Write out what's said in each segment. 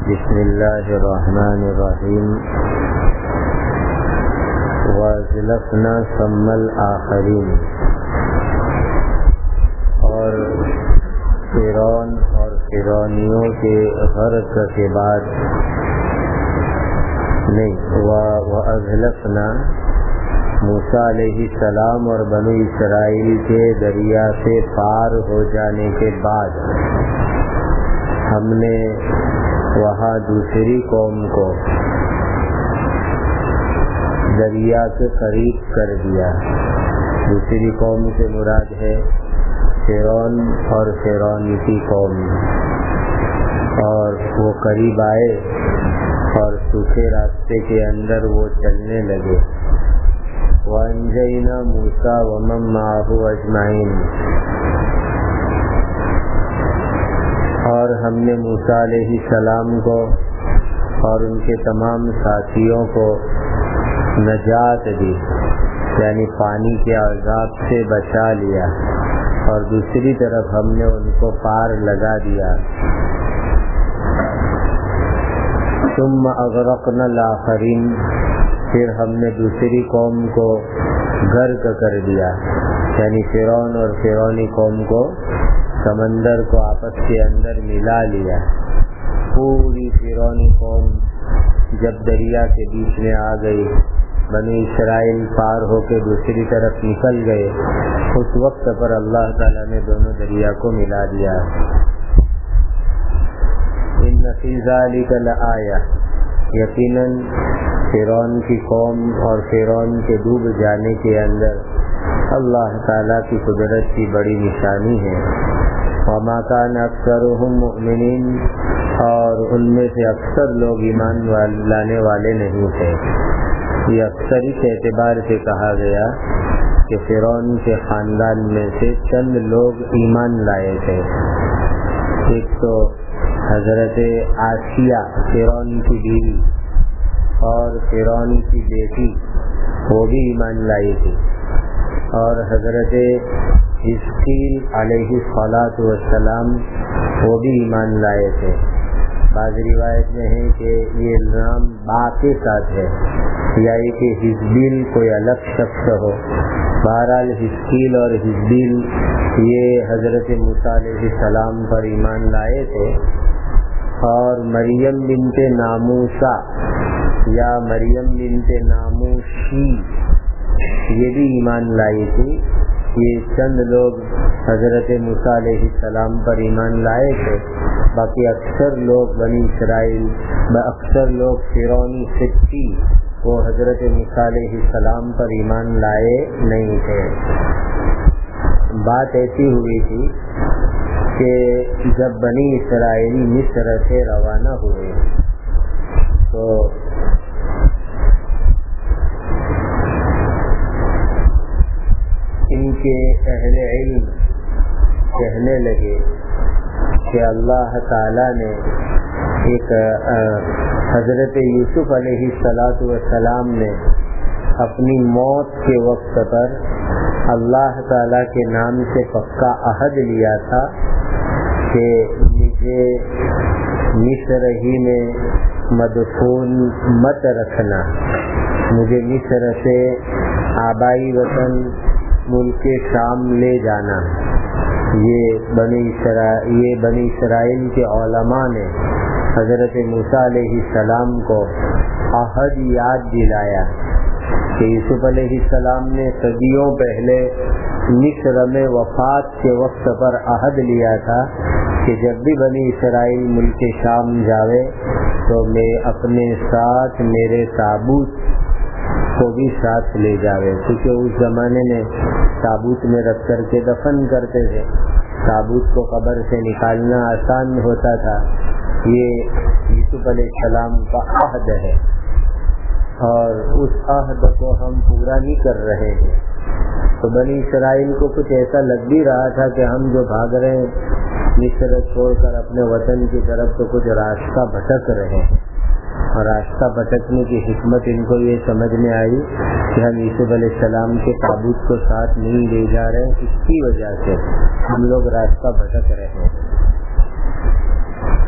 بسم اللہ الرحمن الرحیم وَأَزْلَفْنَا ثَمَّ الْآخَرِينَ، اور فرعون اور فرعونیوں کے غرق کے بعد نہیں، وَأَزْلَفْنَا موسیٰ علیہ السلام اور بنو اسرائیل کے دریا سے پار ہو جانے کے بعد ہم نے وہاں دوسری قوم کو دریا کے قریب کر دیا۔ دوسری قوم سے مراد ہے فرعون اور فرعونی کی قوم، اور وہ قریب آئے اور سوکھے راستے کے اندر وہ چلنے لگے۔ وَأَنجَيْنَا مُوسَىٰ وَمَن مَّعَهُ أَجْمَعِينَ، اور ہم نے موسیٰ علیہ السلام کو اور ان کے تمام ساتھیوں کو نجات دی، یعنی پانی کے عذاب سے بچا لیا، اور دوسری طرف ہم نے ان کو پار لگا دیا۔ ثم اغرقنا الآخرین، پھر ہم نے دوسری قوم کو غرق کر دیا، یعنی فرعون اور فرعونی قوم کو سمندر کو آپس کے اندر ملا لیا۔ پوری فرعونی قوم جب دریا کے بیچ میں آ گئی، بنی اسرائیل پار ہو کے دوسری طرف نکل گئے، اس وقت پر اللہ تعالیٰ نے دونوں دریا کو ملا دیا۔ ان فی ذلک لآیہ، یقیناً فرعون کی قوم اور فرعون کے ڈوب جانے کے اندر اللہ تعالیٰ کی قدرت کی بڑی نشانی ہے۔ وما کان اکثرهم مؤمنین، اور ان میں سے اکثر لوگ ایمان لانے والے نہیں تھے۔ یہ اکثر اس اعتبار سے کہا گیا کہ فرعون کے خاندان میں سے چند لوگ ایمان لائے تھے۔ ایک تو حضرت آسیہ فرعون کی بیوی اور فرعون کی بیٹی، وہ بھی ایمان لائی تھی، اور حضرت حزقیل علیہ السلام وہ بھی ایمان لائے تھے۔ بعض روایت میں ہے کہ یہ نام با کے ساتھ ہے، یا کہ حزبیل کوئی الگ شخص ہو۔ بہرحال حزقیل اور حزبیل یہ حضرت موسیٰ علیہ السلام پر ایمان لائے تھے، اور مریم بنت ناموسہ یا مریم بنت ناموشی یہ بھی ایمان لائی تھی۔ یہ چند لوگ حضرت موسیٰ علیہ السلام پر ایمان لائے تھے، باقی اکثر لوگ بنی اسرائیل، اکثر لوگ فرعونی سبطی، وہ حضرت موسیٰ علیہ السلام پر ایمان لائے نہیں تھے۔ بات ایسی ہوئی تھی کہ جب بنی اسرائیل مصر سے روانہ ہوئے تو ان کے اہل علم کہنے لگے کہ اللہ تعالیٰ نے ایک حضرت یوسف علیہ السلام نے اپنی موت کے وقت پر اللہ تعالیٰ کے نام سے پکا عہد لیا تھا کہ مجھے مصر ہی میں مدفون مت رکھنا، مجھے مصر سے آبائی وطن ملک شام لے جانا۔ یہ بنی اسرائیل کے علماء نے حضرت موسیٰ علیہ السلام کو عہد یاد دلایا کہ یوسف علیہ السلام نے صدیوں پہلے مصر میں وفات کے وقت پر عہد لیا تھا کہ جب بھی بنی اسرائیل ملک شام جاوے تو میں اپنے ساتھ میرے تابوت کو بھی ساتھ لے جاوے، کیونکہ اس زمانے میں تابوت میں رکھ کر کے دفن کرتے تھے، تابوت کو قبر سے نکالنا آسان ہوتا تھا۔ یہ یوسف علیہ السلام کا عہد ہے، اور اس عہد کو ہم پورا نہیں کر رہے ہیں۔ تو بنی اسرائیل کو کچھ ایسا لگ بھی رہا تھا کہ ہم جو بھاگ رہے ہیں مصر چھوڑ کر اپنے وطن کی طرف، تو کچھ راستہ بھٹک رہے ہیں، اور راستہ بھٹکنے کی حکمت ان کو یہ سمجھ میں آئی کہ ہم یوسف علیہ السلام کے تابوت کو ساتھ نہیں لے جا رہے ہیں، اس کی وجہ سے ہم لوگ راستہ بھٹک رہے ہیں۔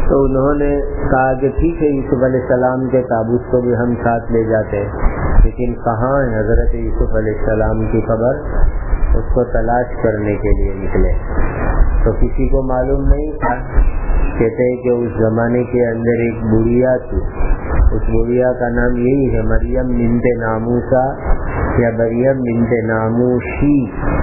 تو انہوں نے کہا کہ ٹھیک ہے یوسف علیہ السلام کے تابوت کو بھی ہم ساتھ لے جاتے، لیکن کہاں ہے حضرت یوسف علیہ السلام کی قبر؟ اس کو تلاش کرنے کے لیے نکلے تو کسی کو معلوم نہیں تھا۔ کہتے ہیں کہ اس زمانے کے اندر ایک بڑھیا تھی، اس بڑھیا کا نام یہی ہے مریم بنت ناموسا یا مریم بنت ناموشی۔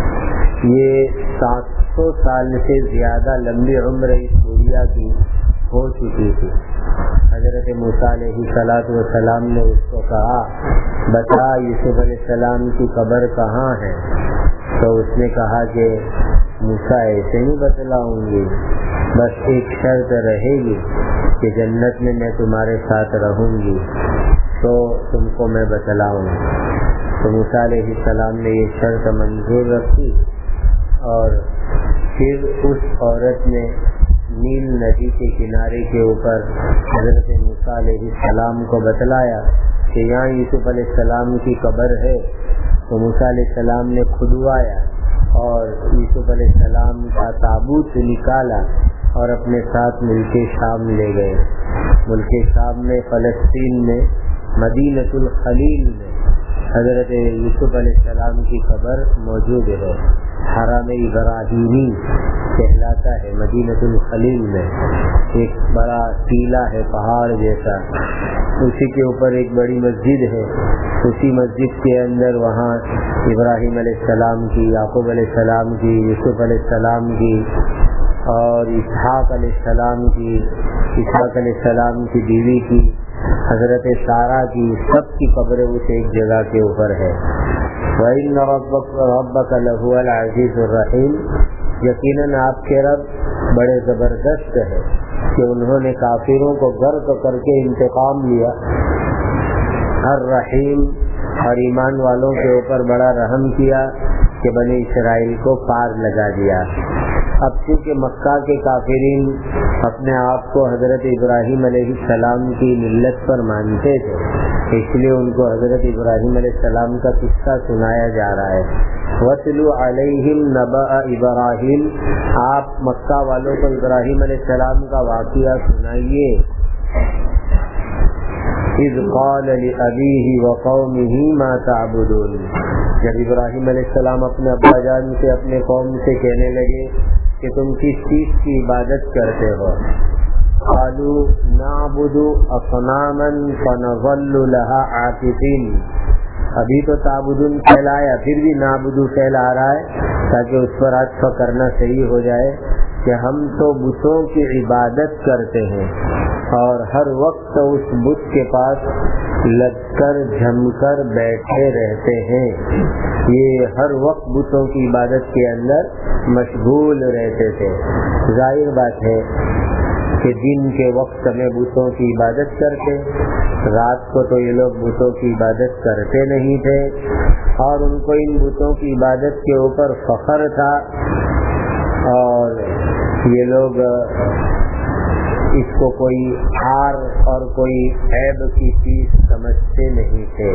یہ 700 سال سے زیادہ لمبی عمر اس بڑھیا کی ہو چکی تھی۔ حضرت موسیٰ علیہ السلام نے اس کو کہا بتا یوسف علیہ السلام کی قبر کہاں ہے؟ تو اس نے کہا کہ موسیٰ ایسے نہیں بتلاؤں گی، بس ایک شرط رہے گی کہ جنت میں میں تمہارے ساتھ رہوں گی تو تم کو میں بتلاؤں۔ تو موسیٰ علیہ السلام نے یہ شرط منظور رکھی اور پھر اس عورت نے نیل ندی کے کنارے کے اوپر حضرت موسیٰ علیہ السلام کو بتلایا کہ یہاں یوسف علیہ السلام کی قبر ہے۔ تو موسیٰ علیہ السلام نے کھدوایا اور یوسف علیہ السلام کا تابوت نکالا اور اپنے ساتھ ملک شام لے گئے۔ ملک شام میں فلسطین میں مدینۃ الخلیل میں حضرت یوسف علیہ السلام کی قبر موجود ہے۔ حرم ابراہیمی کہلاتا ہے مدینۃ الخلیل میں، ایک بڑا ٹیلہ ہے پہاڑ جیسا، اسی کے اوپر ایک بڑی مسجد ہے۔ اسی مسجد کے اندر وہاں ابراہیم علیہ السلام کی، یعقوب علیہ السلام کی، یوسف علیہ السلام کی اور اسحاق علیہ السلام کی، اسحاق علیہ السلام کی بیوی کی، حضرت سارہ کی، سب کی قبریں اس ایک جگہ کے اوپر ہے۔ وَإِنَّ رَبَّكَ لَهُوَ الْعَزِيزُ الرَّحِيمُ، یقیناً آپ کے رب بڑے زبردست ہے کہ انہوں نے کافروں کو غرق کر کے انتقام لیا، الرحیم اور ایمان والوں کے اوپر بڑا رحم کیا کہ بنی اسرائیل کو پار لگا دیا۔ اب چونکہ مکہ کے کافرین اپنے آپ کو حضرت ابراہیم علیہ السلام کی ملت پر مانتے تھے، اس لیے ان کو حضرت ابراہیم علیہ السلام کا قصہ سنایا جا رہا ہے۔ وَاتْلُ عَلَيْهِمْ نَبَأَ إِبْرَاهِيمَ، آپ مکہ والوں کو ابراہیم علیہ السلام کا واقعہ سنائیے۔ اذ قال لأبيه وقومه ما تعبدون، جب ابراہیم علیہ السلام اپنے ابا جان سے اپنے قوم سے کہنے لگے کہ تم کس چیز کی عبادت کرتے ہو؟ قالوا نعبد اصناما فنظل لها عاکفین، ابھی تو تعبدون کہلایا پھر بھی نعبدو کہلا رہا ہے تاکہ اس پر عطف کرنا صحیح ہو جائے کہ ہم تو بتوں کی عبادت کرتے ہیں اور ہر وقت اس بت کے پاس لگ کر جم کر بیٹھے رہتے ہیں، یہ ہر وقت بتوں کی عبادت کے اندر مشغول رہتے تھے۔ ظاہر بات ہے کہ دن کے وقت میں بتوں کی عبادت کرتے، رات کو تو یہ لوگ بتوں کی عبادت کرتے نہیں تھے اور ان کو ان بتوں کی عبادت کے اوپر فخر تھا اور یہ لوگ اس کو کوئی ہار اور کوئی عیب کی چیز سمجھتے نہیں تھے۔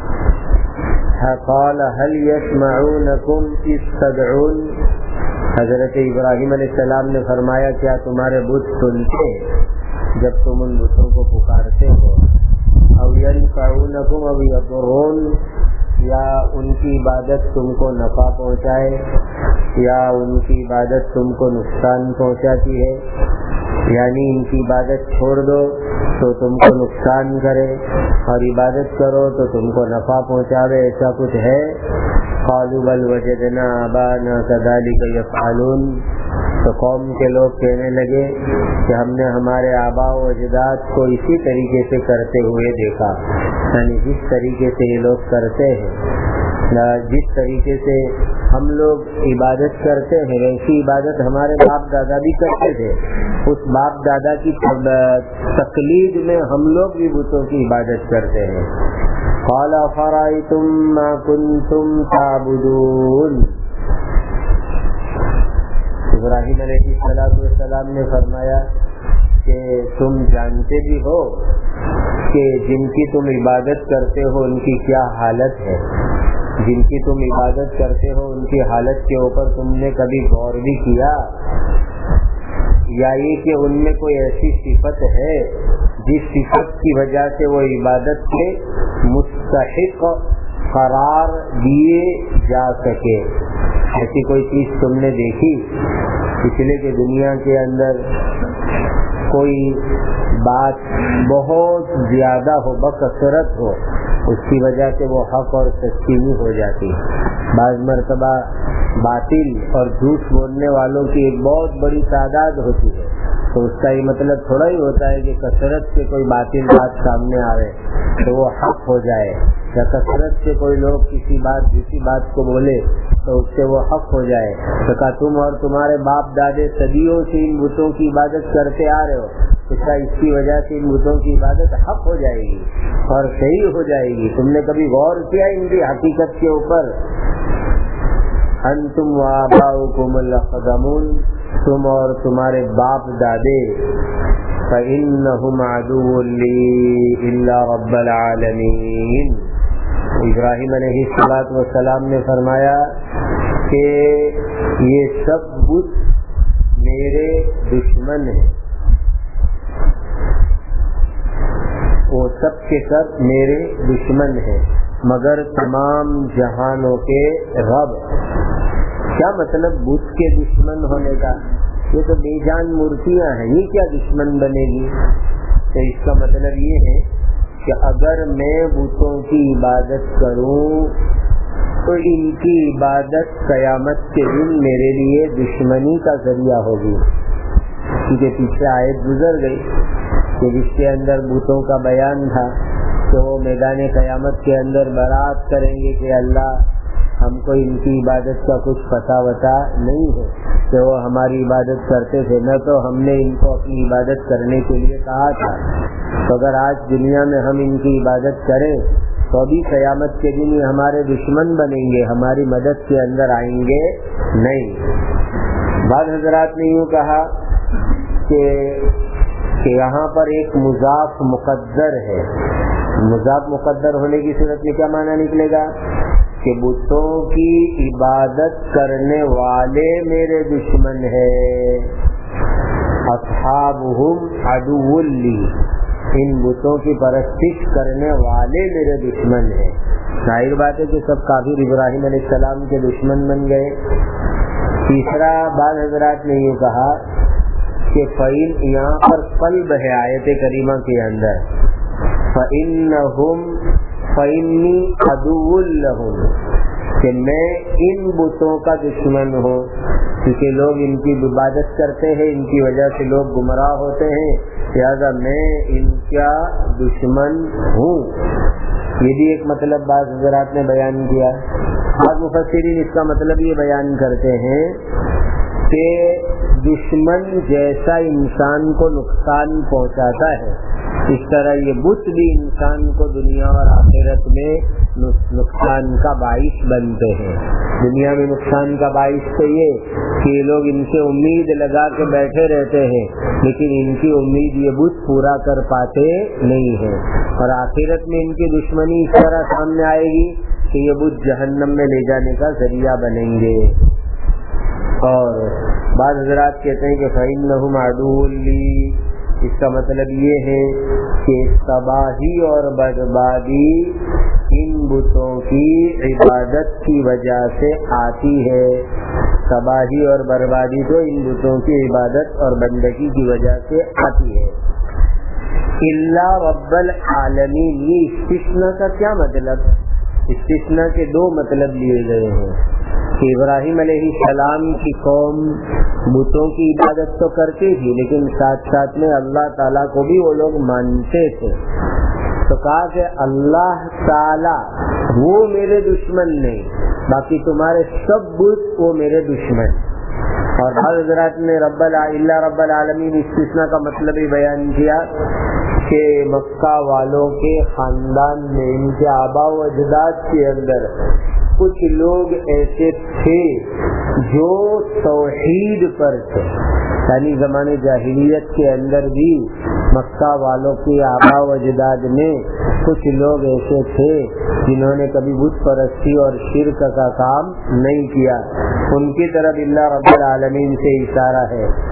قال هل يسمعونكم اذ تدعون، حضرت ابراہیم علیہ السلام نے فرمایا کیا تمہارے بت سنتے جب تم ان بتوں کو پکارتے ہو؟ او ينفعونكم او يضرون، یا ان کی عبادت تم کو نفع پہنچائے یا ان کی عبادت تم کو نقصان پہنچاتی ہے، یعنی ان کی عبادت چھوڑ دو تو تم کو نقصان کرے اور عبادت کرو تو تم کو نفع پہنچاوے، ایسا کچھ ہے؟ قالوا بل وجدنا آباءنا كذلك يفعلون، تو قوم کے لوگ کہنے لگے کہ ہم نے ہمارے آباء و اجداد کو اسی طریقے سے کرتے ہوئے دیکھا، یعنی جس طریقے سے یہ لوگ کرتے ہیں، جس طریقے سے ہم لوگ عبادت کرتے ہیں ویسی عبادت ہمارے باپ دادا بھی کرتے تھے، اس باپ دادا کی تقلید میں ہم لوگ بھی بتوں کی عبادت کرتے ہیں۔ قال افرأيتم ما كنتم تعبدون، ابراہیم علیہ السلام نے فرمایا کہ تم جانتے بھی ہو کہ جن کی تم عبادت کرتے ہو ان کی کیا حالت ہے، جن کی تم عبادت کرتے ہو ان کی حالت کے اوپر تم نے کبھی غور بھی کیا؟ یا یہ کہ ان میں کوئی ایسی صفت ہے جس صفت کی وجہ سے وہ عبادت کے مستحق قرار دیے جا سکے. ایسی کوئی چیز تم نے دیکھی اس لیے کہ دنیا کے اندر کوئی بات بہت زیادہ ہو، بکثرت ہو، اس کی وجہ سے وہ حق اور سچی نہیں ہو جاتی. بعض مرتبہ باطل اور جھوٹ بولنے والوں کی ایک بہت بڑی تعداد ہوتی ہے، تو اس کا یہ مطلب تھوڑا ہی ہوتا ہے کہ کثرت سے کوئی باطل بات سامنے آئے تو وہ حق ہو جائے، یا کثرت سے کوئی لوگ کسی بات کو بولے تو اس سے وہ حق ہو جائے. تو کہا تم اور تمہارے باپ دادے صدیوں سے ان بتوں کی عبادت کرتے آ رہے ہو، اس کی وجہ سے ان بتوں کی عبادت حق ہو جائے گی اور صحیح ہو جائے گی. تم نے کبھی غور کیا ان کی حقیقت کے اوپر؟ انتم وآباؤکم الاقدمون، تم اور تمہارے باپ دادے، فإنہم عدو لی الا رب العالمین. ابراہیم علیہ السلام نے فرمایا کہ یہ سب بت میرے دشمن ہیں، وہ سب کے سب میرے دشمن ہیں مگر تمام جہانوں کے رب. کیا مطلب بت کے دشمن ہونے کا؟ یہ تو بے جان مورتیاں ہیں، یہ کیا دشمن بنے گی؟ تو اس کا مطلب یہ ہے کہ اگر میں بتوں کی عبادت کروں تو ان کی عبادت قیامت کے دن میرے لیے دشمنی کا ذریعہ ہوگی. کیونکہ پیچھے آیت گزر گئی کہ جس کے اندر بتوں کا بیان تھا کہ وہ میدان قیامت کے اندر برات کریں گے کہ اللہ ہم کو ان کی عبادت کا کچھ پتہ وتا نہیں ہے کہ وہ ہماری عبادت کرتے تھے، نہ تو ہم نے ان کو اپنی عبادت کرنے کے لیے کہا تھا. تو اگر آج دنیا میں ہم ان کی عبادت کریں تو بھی قیامت کے دن یہ ہمارے دشمن بنیں گے، ہماری مدد کے اندر آئیں گے نہیں. بعض حضرات نے یوں کہا کہ یہاں پر ایک مضاف مقدر ہے. مضاف مقدر ہونے کی صورت میں کیا معنی نکلے گا کہ بتوں کی عبادت کرنے والے میرے دشمن ہیں، اصحابہم عدو لی، ان بتوں کی پرستش کرنے والے میرے دشمن ہیں. ظاہر بات ہے کہ سب کافر ابراہیم علیہ السلام کے دشمن بن گئے. تیسرا بعض حضرات نے یہ کہا کہ فَإِن، یہاں پر قلب ہے آیت کریمہ کے اندر، فَإِنِّي عَدُوٌّ لَهُمْ، کہ میں ان بتوں کا دشمن ہوں، کیونکہ لوگ ان کی عبادت کرتے ہیں، ان کی وجہ سے لوگ گمراہ ہوتے ہیں، لہذا میں ان کا دشمن ہوں. یہ بھی ایک مطلب بعض حضرات نے بیان کیا. بعض مفسرین اس کا مطلب یہ بیان کرتے ہیں کہ دشمن جیسا انسان کو نقصان پہنچاتا ہے اس طرح یہ بت بھی انسان کو دنیا اور آخرت میں نقصان کا باعث بنتے ہیں. دنیا میں نقصان کا باعث تو یہ کہ لوگ ان سے امید لگا کے بیٹھے رہتے ہیں لیکن ان کی امید یہ بت پورا کر پاتے نہیں ہیں، اور آخرت میں ان کی دشمنی اس طرح سامنے آئے گی کہ یہ بت جہنم میں لے جانے کا ذریعہ بنیں گے. اور بعض حضرات کہتے ہیں کہ فَإِنَّهُمْ عَدُوٌّ لِّي، اس کا مطلب یہ ہے کہ تباہی اور بربادی ان بتوں کی عبادت کی وجہ سے آتی ہے. تباہی اور بربادی تو ان بتوں کی عبادت اور بندگی کی وجہ سے آتی ہے. الا رب العالمین، یہ استثناء کا کیا مطلب؟ استثناء کے دو مطلب لیے گئے ہیں کہ ابراہیم علیہ السلام کی قوم بتوں کی عبادت تو کرتی تھی لیکن ساتھ ساتھ میں اللہ تعالیٰ کو بھی وہ لوگ مانتے تھے. تو کہا کہ اللہ تعالیٰ وہ میرے دشمن نہیں، باقی تمہارے سب بت وہ میرے دشمن. اور بعض حضرات نے اللہ رب العالمین استثناء کا مطلب ہی بیان کیا کہ مکہ والوں کے خاندان میں ان کے آبا و اجداد کے اندر کچھ لوگ ایسے تھے جو توحید پر تھے، یعنی زمانے جاہلیت کے اندر بھی مکہ والوں کے آبا و اجداد میں کچھ لوگ ایسے تھے جنہوں نے کبھی بت پرستی اور شرک کا کام نہیں کیا. ان کی طرف اللہ رب العالمین سے اشارہ ہے.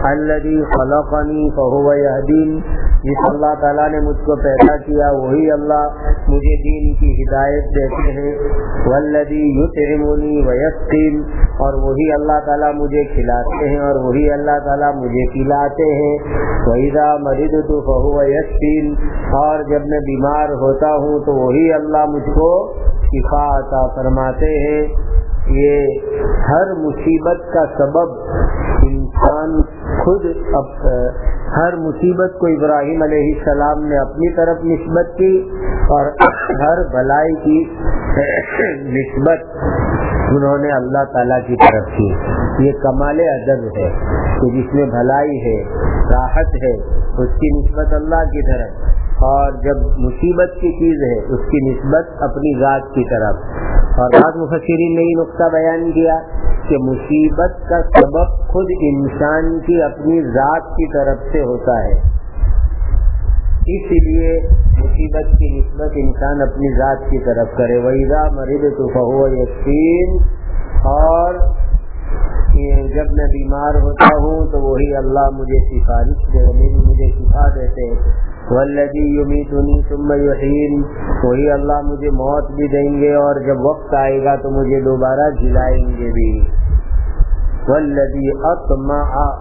الذی خلقنی فہو یہدین، جس اللہ تعالیٰ نے مجھ کو پیدا کیا وہی اللہ مجھے دین کی ہدایت دیتے ہیں، والذی یطعمنی ویسقین، اور وہی اللہ تعالیٰ مجھے کھلاتے ہیں اور وہی اللہ تعالیٰ مجھے پلاتے ہیں، وَإِذَا مَرِضْتُ فَهُوَ یشفین، اور جب میں بیمار ہوتا ہوں تو وہی اللہ مجھ کو شفا عطا فرماتے ہیں۔ یہ ہر مصیبت کا سبب انسان خود، ہر مصیبت کو ابراہیم علیہ السلام نے اپنی طرف نسبت کی اور ہر بھلائی کی نسبت انہوں نے اللہ تعالیٰ کی طرف کی۔ یہ کمال ادب ہے کہ جس میں بھلائی ہے، راحت ہے، اس کی نسبت اللہ کی طرف، اور جب مصیبت کی چیز ہے اس کی نسبت اپنی ذات کی طرف۔ اور بعض مفسرین نے یہ نقطہ بیان کیا کہ مصیبت کا سبب خود انسان کی اپنی ذات کی طرف سے ہوتا ہے، اس لیے مصیبت کی نسبت انسان اپنی ذات کی طرف کرے۔ وَإِذَا مَرِضْتُ فَهُوَ یشفین، اور جب میں بیمار ہوتا ہوں تو وہی اللہ مجھے سفارش دے، مجھے شفا دیتے۔ والذی یمیتنی ثم یحیین، وہی اللہ مجھے موت بھی دیں گے اور جب وقت آئے گا تو مجھے دوبارہ جلائیں گے بھی۔ والذی اطمع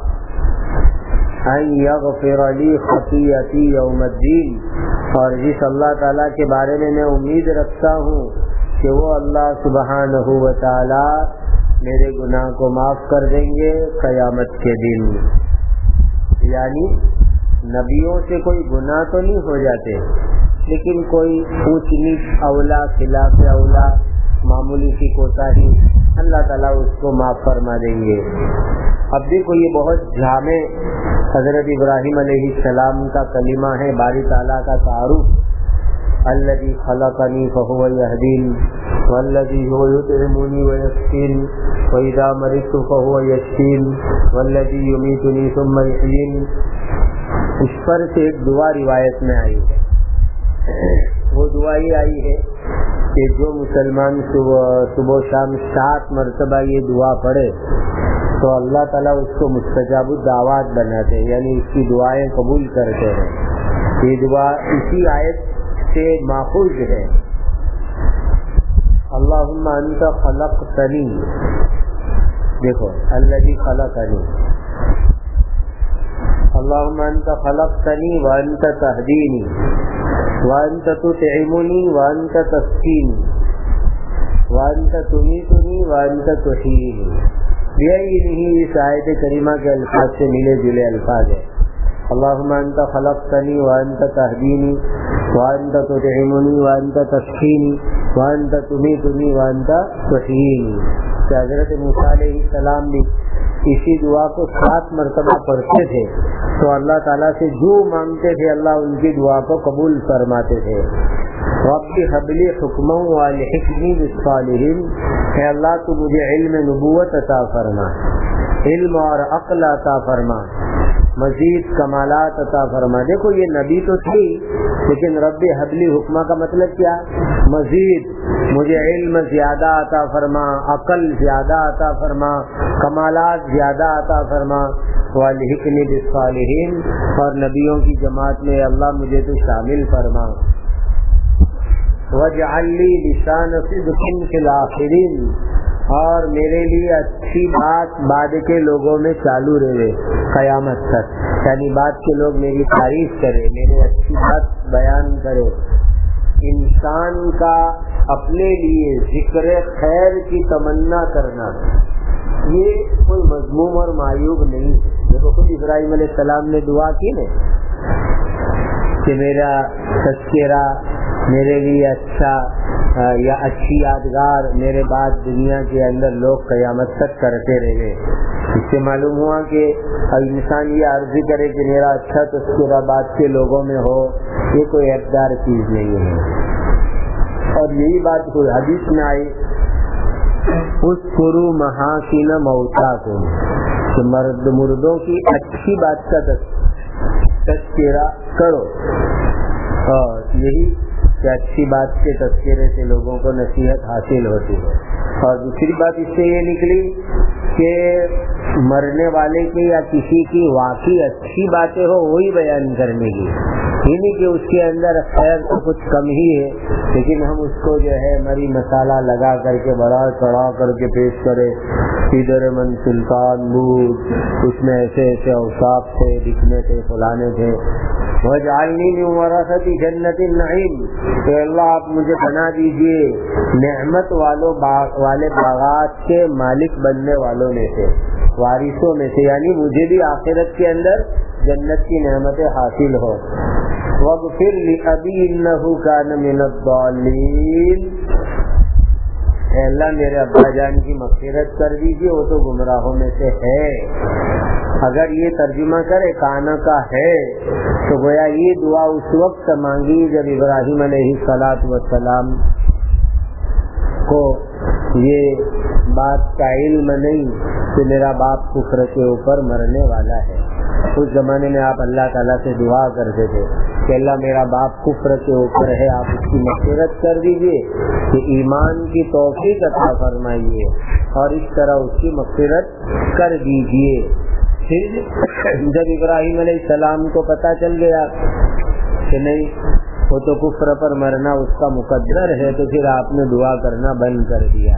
ان یغفر لی خطیئتی یوم الدین، اور جس اللہ تعالیٰ کے بارے میں میں امید رکھتا ہوں کہ وہ اللہ سبحانہ و تعالی میرے گناہ کو معاف کر دیں گے قیامت کے دن۔ یعنی نبیوں سے کوئی گناہ تو نہیں ہو جاتے، لیکن کوئی اونچ نیچ، اولا خلاف اولا، معمولی سی کوتاہی، اللہ تعالیٰ اس کو معاف فرما دیں گے۔ اب دیکھو یہ بہت جامع حضرت ابراہیم علیہ السلام کا کلمہ ہے، باری تعالیٰ کا تعارف، الذی خلقنی فہو یہدین، والذی هو یطعمنی ویسقین، وَإِذَا مَرِضْتُ فَهُوَ یشفین، وَالَّذِي یُمِیتُنی ثُمَّ یحیین۔ اس پر سے ایک دعا روایت میں آئی ہے، وہ دعا یہ آئی ہے کہ جو مسلمان صبح شام 7 مرتبہ یہ دعا پڑھے تو اللہ تعالیٰ اس کو مستجاب الدعوات بناتے ہیں، یعنی اس کی دعائیں قبول کرتے ہیں۔ یہ دعا اسی آیت سے ماخوذ ہے، اللہم انت خلقتنی، دیکھو الذی خلقنی، اللہم انت خلقتنی وانت تہدینی وانت تطعمنی وانت تسقینی وانت تمیتنی وانت تحیینی۔ یہی نہیں اس آیت کریمہ کے الفاظ سے ملے جلے الفاظ ہیں۔ اللہم انت خلقتنی وانت تہدینی وانت تطعمنی وانت تسقینی وانت تمیتنی وانت تحیینی۔ کہ حضرت موسیٰ علیہ السلام بھی اسی دعا کو 7 مرتبہ پڑھتے تھے تو اللہ تعالیٰ سے جو مانگتے تھے اللہ ان کی دعا کو قبول فرماتے تھے۔ رب هب لی حکما والحقنی بالصالحین، اے اللہ تو مجھے علم نبوت عطا فرما، علم اور عقل عطا فرما، مزید کمالات عطا فرما۔ دیکھو یہ نبی تو تھی لیکن رب هب لی حکما کا مطلب کیا؟ مزید مجھے علم زیادہ عطا فرما، عقل زیادہ عطا فرما، کمالات زیادہ عطا فرما، والحقنی بالصالحین، اور نبیوں کی جماعت میں اللہ مجھے تو شامل فرما، واجعل لی لسان صدق فی الآخرین، اور میرے لیے اچھی بات بعد کے لوگوں میں چالو رہے قیامت تک، یعنی بعد کے لوگ میری تعریف کرے، میرے اچھی بات بیان کرے۔ انسان کا اپنے لیے ذکر خیر کی تمنا کرنا یہ کوئی مذموم اور معیوب نہیں ہے۔ دیکھو خود ابراہیم علیہ السلام نے دعا کی نا کہ میرا تذکرہ، میرے لیے اچھا یا اچھی یادگار میرے بعد دنیا کے اندر لوگ قیامت تک کرتے رہے۔ اس سے معلوم ہوا کہ انسان یہ عرضی کرے کہ میرا اچھا تذکرہ بعد کے لوگوں میں ہو، یہ کوئی اقدار چیز نہیں ہے۔ اور یہی بات کوئی حدیث میں آئی، اذکروا محاسن موتاکم، کہ مردوں کی اچھی بات کا تذکرہ کرو، اور یہی کہ اچھی بات کے تذکرے سے لوگوں کو نصیحت حاصل ہوتی ہے۔ اور دوسری بات اس سے یہ نکلی کہ مرنے والے کی یا کسی کی واقعی اچھی باتیں ہو وہی بیان کرنے کی، یہ نہیں کہ اس کے اندر خیر تو کچھ کم ہی ہے لیکن ہم اس کو جو ہے مری مسالہ لگا کر کے بڑا چڑھا کر کے پیش کرے، ادھر من سلطان بود، اس میں ایسے ایسے اوصاف تھے، دکھنے تھے، فلانے تھے، وَاجْعَلْنِي مِنْ وَرَثَةِ جَنَّةِ النَّعِيمِ، کہ اللہ آپ مجھے بنا دیجئے نعمت والے باغات کے مالک بننے والوں میں سے، وارثوں میں سے، یعنی مجھے بھی آخرت کے اندر جنت کی نعمتیں حاصل ہو۔ وَاغْفِرْ لِأَبِي إِنَّهُ كَانَ مِنَ الضَّالِّينَ، اے اللہ میرے ابا جان کی مغفرت کر دیجئے، وہ تو گمراہوں میں سے ہے۔ اگر یہ ترجمہ کرے کانا کا ہے تو گویا یہ دعا اس وقت مانگی جب ابراہیم علیہ السلام کو یہ بات کا علم نہیں کہ میرا باپ کفر کے اوپر مرنے والا ہے۔ اس زمانے میں آپ اللہ تعالیٰ سے دعا کرتے تھے کہ اللہ میرا باپ کفر کے اوپر ہے، آپ اس کی مغفرت کر دیجئے، کہ ایمان کی توفیق عطا فرمائیے اور اس طرح اس کی مغفرت کر دیجئے۔ پھر جب ابراہیم علیہ السلام کو پتہ چل گیا کہ نہیں وہ تو کفر پر مرنا اس کا مقدر ہے، تو پھر آپ نے دعا کرنا بند کر دیا۔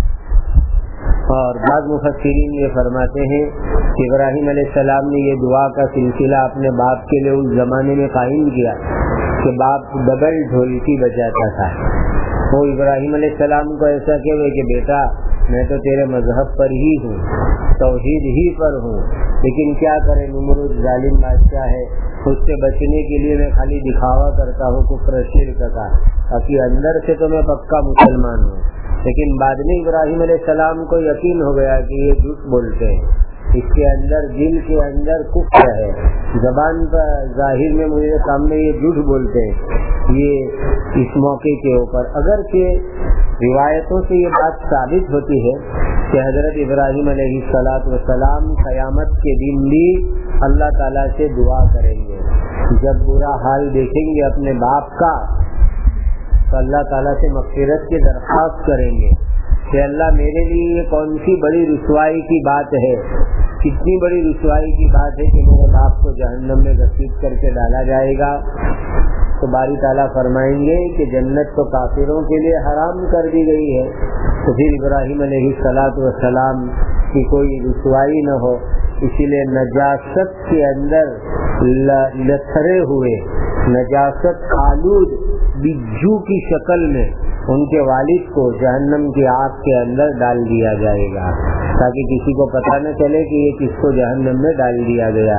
اور بعض مفسرین یہ فرماتے ہیں کہ ابراہیم علیہ السلام نے یہ دعا کا سلسلہ اپنے باپ کے لیے اس زمانے میں قائم کیا کہ باپ ڈبل ڈھولکی بجاتا تھا۔ وہ ابراہیم علیہ السلام کو ایسا کہے کہ بیٹا میں تو تیرے مذہب پر ہی ہوں، توحید ہی پر ہوں، لیکن کیا کرے نمرود ظالم بادشاہ ہے، اس سے بچنے کے لیے میں خالی دکھاوا کرتا ہوں کفر شرک کا، باقی اندر سے تو میں پکا مسلمان ہوں۔ لیکن بعد میں ابراہیم علیہ السلام کو یقین ہو گیا کہ یہ جھوٹ بولتے ہیں، اس کے اندر دل کے اندر کفر ہے، زبان پر ظاہر میں مجھے سامنے یہ جھوٹ بولتے ہیں۔ یہ اس موقع کے اوپر اگرچہ روایتوں سے یہ بات ثابت ہوتی ہے کہ حضرت ابراہیم علیہ السلام قیامت کے دن بھی اللہ تعالیٰ سے دعا کریں گے، جب برا حال دیکھیں گے اپنے باپ کا تو اللہ تعالیٰ سے مغفرت کی درخواست کریں گے کہ اللہ میرے لیے یہ کون سی بڑی رسوائی کی بات ہے، کتنی بڑی رسوائی کی بات ہے کہ میرے باپ کو جہنم میں گھسیٹ کر کے ڈالا جائے گا۔ تو باری تعالیٰ فرمائیں گے کہ جنت تو کافروں کے لیے حرام کر دی گئی ہے، تو پھر ابراہیم علیہ السلام کی کوئی رسوائی نہ ہو، اسی لیے نجاست کے اندر لتھڑے ہوئے نجاست آلود بجھو کی شکل میں ان کے والد کو جہنم کی آگ کے اندر ڈال دیا جائے گا، تاکہ کسی کو پتہ نہ چلے کہ یہ کس کو جہنم میں ڈال دیا گیا۔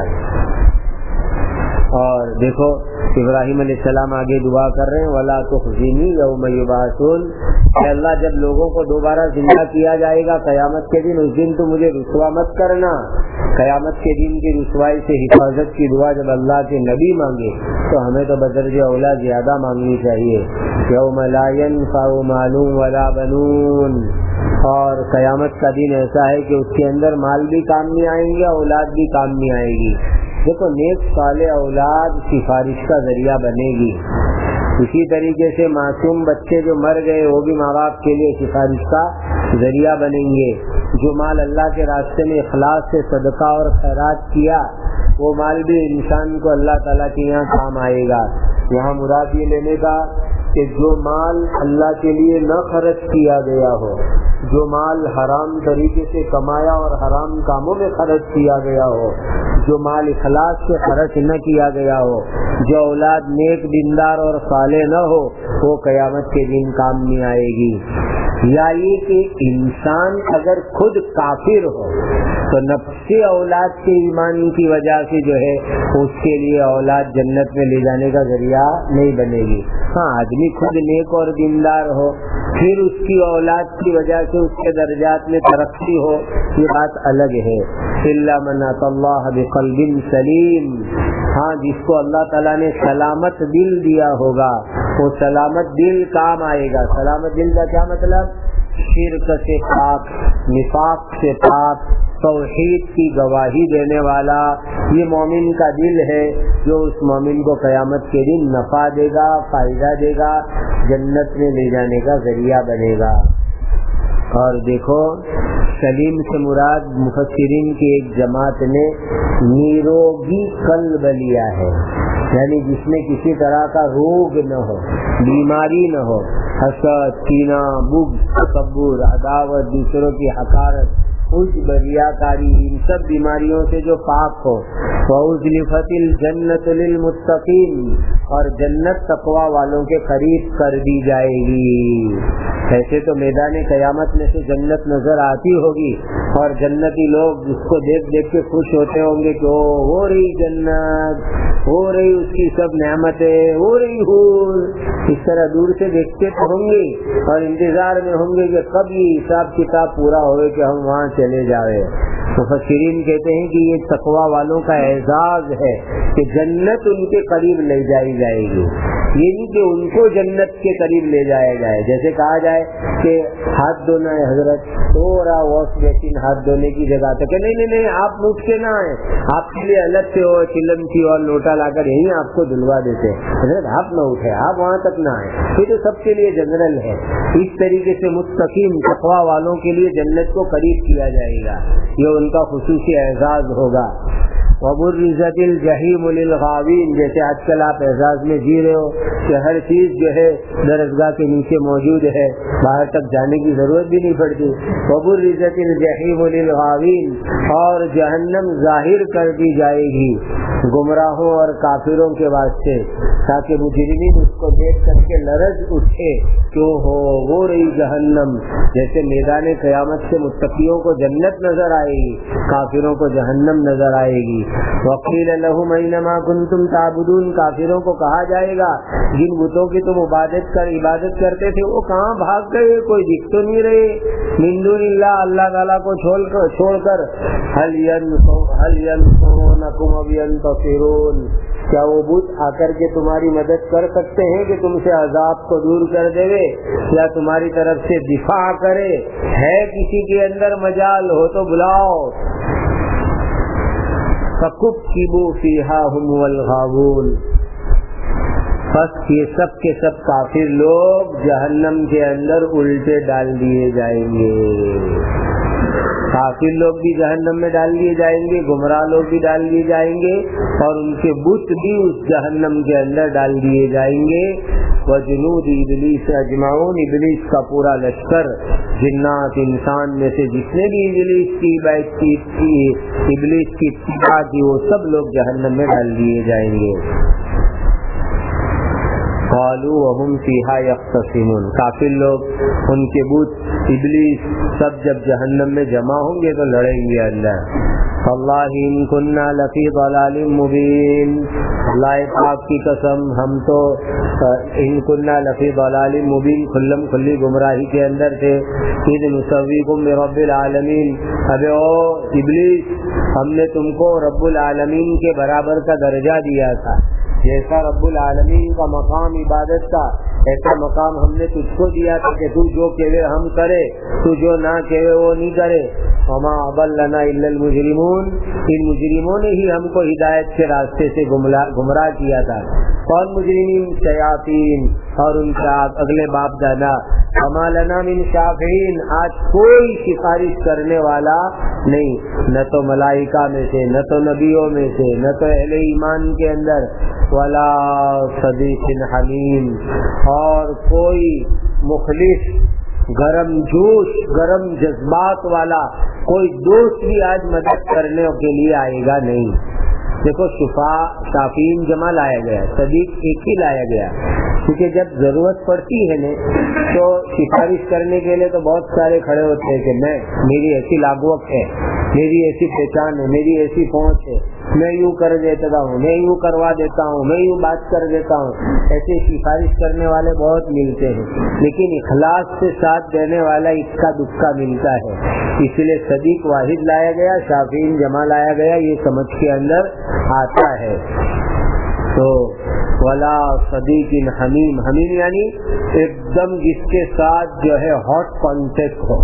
اور دیکھو ابراہیم علیہ السلام آگے دعا کر رہے ہیں وَلَا تُخْزِنِي يَوْمَ يُبْعَثُونَ، کہ اللہ جب لوگوں کو دوبارہ زندہ کیا جائے گا قیامت کے دن، اس دن تو مجھے رسوا مت کرنا۔ قیامت کے دن کی رسوائی سے حفاظت کی دعا جب اللہ کے نبی مانگے تو ہمیں تو بدرجہ اولا زیادہ مانگنی چاہیے۔ يَوْمَ لَا يَنْفَعُ مَالٌ وَلَا بَنُونَ، اور قیامت کا دن ایسا ہے کہ اس کے اندر مال بھی کام نہیں آئیں گے، اولاد بھی کام نہیں آئے گی۔ دیکھو نیک صالح اولاد سفارش کا ذریعہ بنے گی، اسی طریقے سے معصوم بچے جو مر گئے وہ بھی ماں باپ کے لیے سفارش کا ذریعہ بنیں گے۔ جو مال اللہ کے راستے میں اخلاص سے صدقہ اور خیرات کیا وہ مال بھی انسان کو اللہ تعالیٰ کے یہاں کام آئے گا۔ یہاں مراد یہ لینے کا کہ جو مال اللہ کے لیے نہ خرچ کیا گیا ہو، جو مال حرام طریقے سے کمایا اور حرام کاموں میں خرچ کیا گیا ہو، جو مال اخلاص سے خرچ نہ کیا گیا ہو، جو اولاد نیک دیندار اور صالح نہ ہو، وہ قیامت کے دن کام نہیں آئے گی۔ یا یہ کہ انسان اگر خود کافر ہو تو نفس اولاد کے ایمان کی وجہ سے جو ہے اس کے لیے اولاد جنت میں لے جانے کا ذریعہ نہیں بنے گی۔ ہاں آدمی خود نیک اور دیندار ہو پھر اس کی اولاد کی وجہ سے اس کے درجات میں ترقی ہو، یہ بات الگ ہے۔ الا من اتى الله بقلب سلیم، ہاں جس کو اللہ تعالیٰ نے سلامت دل دیا ہوگا وہ سلامت دل کام آئے گا۔ سلامت دل کا کیا مطلب؟ شرک سے پاک، نفاق سے پاک، توحید کی گواہی دینے والا، یہ مومن کا دل ہے جو اس مومن کو قیامت کے دن نفع دے گا، فائدہ دے گا، جنت میں لے جانے کا ذریعہ بنے گا۔ اور دیکھو سلیم سے مراد مفسرین کی ایک جماعت نے نیروگی قلب لیا ہے، یعنی جس میں کسی طرح کا روگ نہ ہو، بیماری نہ ہو، حسد، کینہ، بغض، تکبر، عداوت، دوسروں کی حقارت، عجب، ریاکاری، ان سب بیماریوں سے جو پاک ہو۔ وَأُزْلِفَتِ الْجَنَّةُ لِلْمُتَّقِينَ، اور جنت تقوی والوں کے قریب کر دی جائے گی۔ ایسے تو میدان قیامت میں سے جنت نظر آتی ہوگی اور جنتی لوگ اس کو دیکھ دیکھ کے خوش ہوتے ہوں گے کہ او ہو رہی جنت، ہو رہی اس کی سب نعمتیں، ہو رہی حور، اس طرح دور سے دیکھتے تو ہوں گے اور انتظار میں ہوں گے کہ کب یہ حساب کتاب پورا ہوئے کہ ہم وہاں چلے جاوے۔ مفسرین کہتے ہیں کہ یہ تقوی والوں کا اعزاز ہے کہ جنت ان کے قریب لے جائی جائے گی، یہ نہیں کہ ان کو جنت کے قریب لے جایا جائے۔ جیسے کہا جائے کہ ہاتھ دھونا ہے حضرت، تھوڑا واش بیسن ہاتھ دھونے کی جگہ تک، نہیں آپ مجھ کے نہ آئے، آپ کے لیے الگ سے ہو چلمچی اور لوٹا لا کر یہیں آپ کو دھلوا دیتے، حضرت آپ نہ اٹھے، آپ وہاں تک نہ آئے، یہ تو سب کے لیے جنرل ہے۔ اس طریقے سے مستقیم تقوی والوں کے لیے جنت کو قریب کیا جائے گا، یہ ان کا خصوصی اعزاز ہوگا۔ وَبُرِّزَتِ الْجَحِيمُ لِلْغَاوِينَ، جیسے آج کل آپ اعزاز میں جی رہے ہو کہ ہر چیز جو ہے درسگاہ کے نیچے موجود ہے، باہر تک جانے کی ضرورت بھی نہیں پڑتی۔ وَبُرِّزَتِ الْجَحِيمُ لِلْغَاوِينَ، اور جہنم ظاہر کر دی جائے گی گمراہوں اور کافروں کے واسطے، تاکہ مجرمین اس کو دیکھ کر کے لرز اٹھے کہ ہو رہی جہنم۔ جیسے میدان قیامت سے متقیوں کو جنت نظر آئے گی، کافروں کو جہنم نظر آئے گی۔ وَقِيلَ لَهُمْ أَيْنَمَا كُنْتُمْ تَعْبُدُونَ، کافروں کو کہا جائے گا جن بتوں کی تم عبادت کرتے تھے وہ کہاں بھاگ گئے، کوئی دکھ تو نہیں رہے، من دون اللہ، اللہ تعالیٰ کو چھوڑ کر، هَلْ يَنْصُرُونَكُمْ أَوْ يَنْتَصِرُونَ، کیا وہ بت آ کر کے تمہاری مدد کر سکتے ہیں کہ تم سے عذاب کو دور کر دے یا تمہاری طرف سے دفاع کرے؟ ہے کسی کے اندر مجال ہو تو بلاؤ۔ فَكُبْكِبُوا فِيهَا هُمْ وَالْغَاوُونَ، بس یہ سب کے سب کافر لوگ جہنم کے اندر الٹے ڈال دیے جائیں گے، کافر لوگ بھی جہنم میں ڈال دیے جائیں گے، گمراہ لوگ بھی ڈال دیے جائیں گے، اور ان کے بت بھی اس جہنم کے اندر ڈال دیے جائیں گے۔ وجنود ابلیس اجمعون، ابلیس کا پورا لشکر، جنات انسان میں سے جس نے بھی ابلیس کی اتباع کی، وہ سب لوگ جہنم میں ڈال دیے جائیں گے۔ قالوا وهم فيها يختصمون، کافر لوگ، ان کے بت، ابلیس، سب جب جہنم میں جمع ہوں گے تو لڑیں گے اللہ۔ واللہ ان كنا لفی ضلال مبین، اللہ پاک کی قسم ہم تو ان كنا لفی ضلال مبین، کھلم کھلی گمراہی کے اندر تھے۔ اذ نسویکم برب العالمین، ابے او ابلیس، ہم نے تم کو رب العالمین کے برابر کا درجہ دیا تھا، جیسا رب العالمین کا مقام عبادت کا، ایسا مقام ہم نے تجھ کو دیا تھا کہ تو جو کہے ہم کرے، تو جو نہ کہے وہ نہیں کرے۔ وما اضلنا الا المجرمون، ان مجرموں نے ہی ہم کو ہدایت کے راستے سے گمراہ کیا تھا۔ کون مجرمین؟ شیاطین اور ان کا اگلے باپ دادا۔ وما لنا من شافعین، آج کوئی سفارش کرنے والا نہیں، نہ تو ملائکہ میں سے، نہ تو نبیوں میں سے، نہ تو اہل ایمان کے اندر، ولا صدیق حمیم، اور کوئی مخلص، گرم جوش، گرم جذبات والا کوئی دوست بھی آج مدد کرنے کے لیے آئے گا نہیں۔ دیکھو شافعین جمع لایا گیا، صدیق ایک ہی لایا گیا، کیونکہ جب ضرورت پڑتی ہے نا تو سفارش کرنے کے لیے تو بہت سارے کھڑے ہوتے ہیں کہ میری ایسی لاگوک ہے، میری ایسی پہچان ہے، میری ایسی پہنچ ہے، میں یوں کر دیتا ہوں، میں یوں کروا دیتا ہوں، میں یوں بات کر دیتا ہوں، ایسے سفارش کرنے والے بہت ملتے ہیں، لیکن اخلاص سے ساتھ دینے والا اکا دکا ملتا ہے، اس لیے صدیق واحد لایا گیا، شافعین جمع لایا گیا، یہ سمجھ کے اندر آتا ہے۔ تو ولا صدیق حمیم، حمیم یعنی ایک دم جس کے ساتھ جو ہے ہاٹ کانٹیکٹ ہو،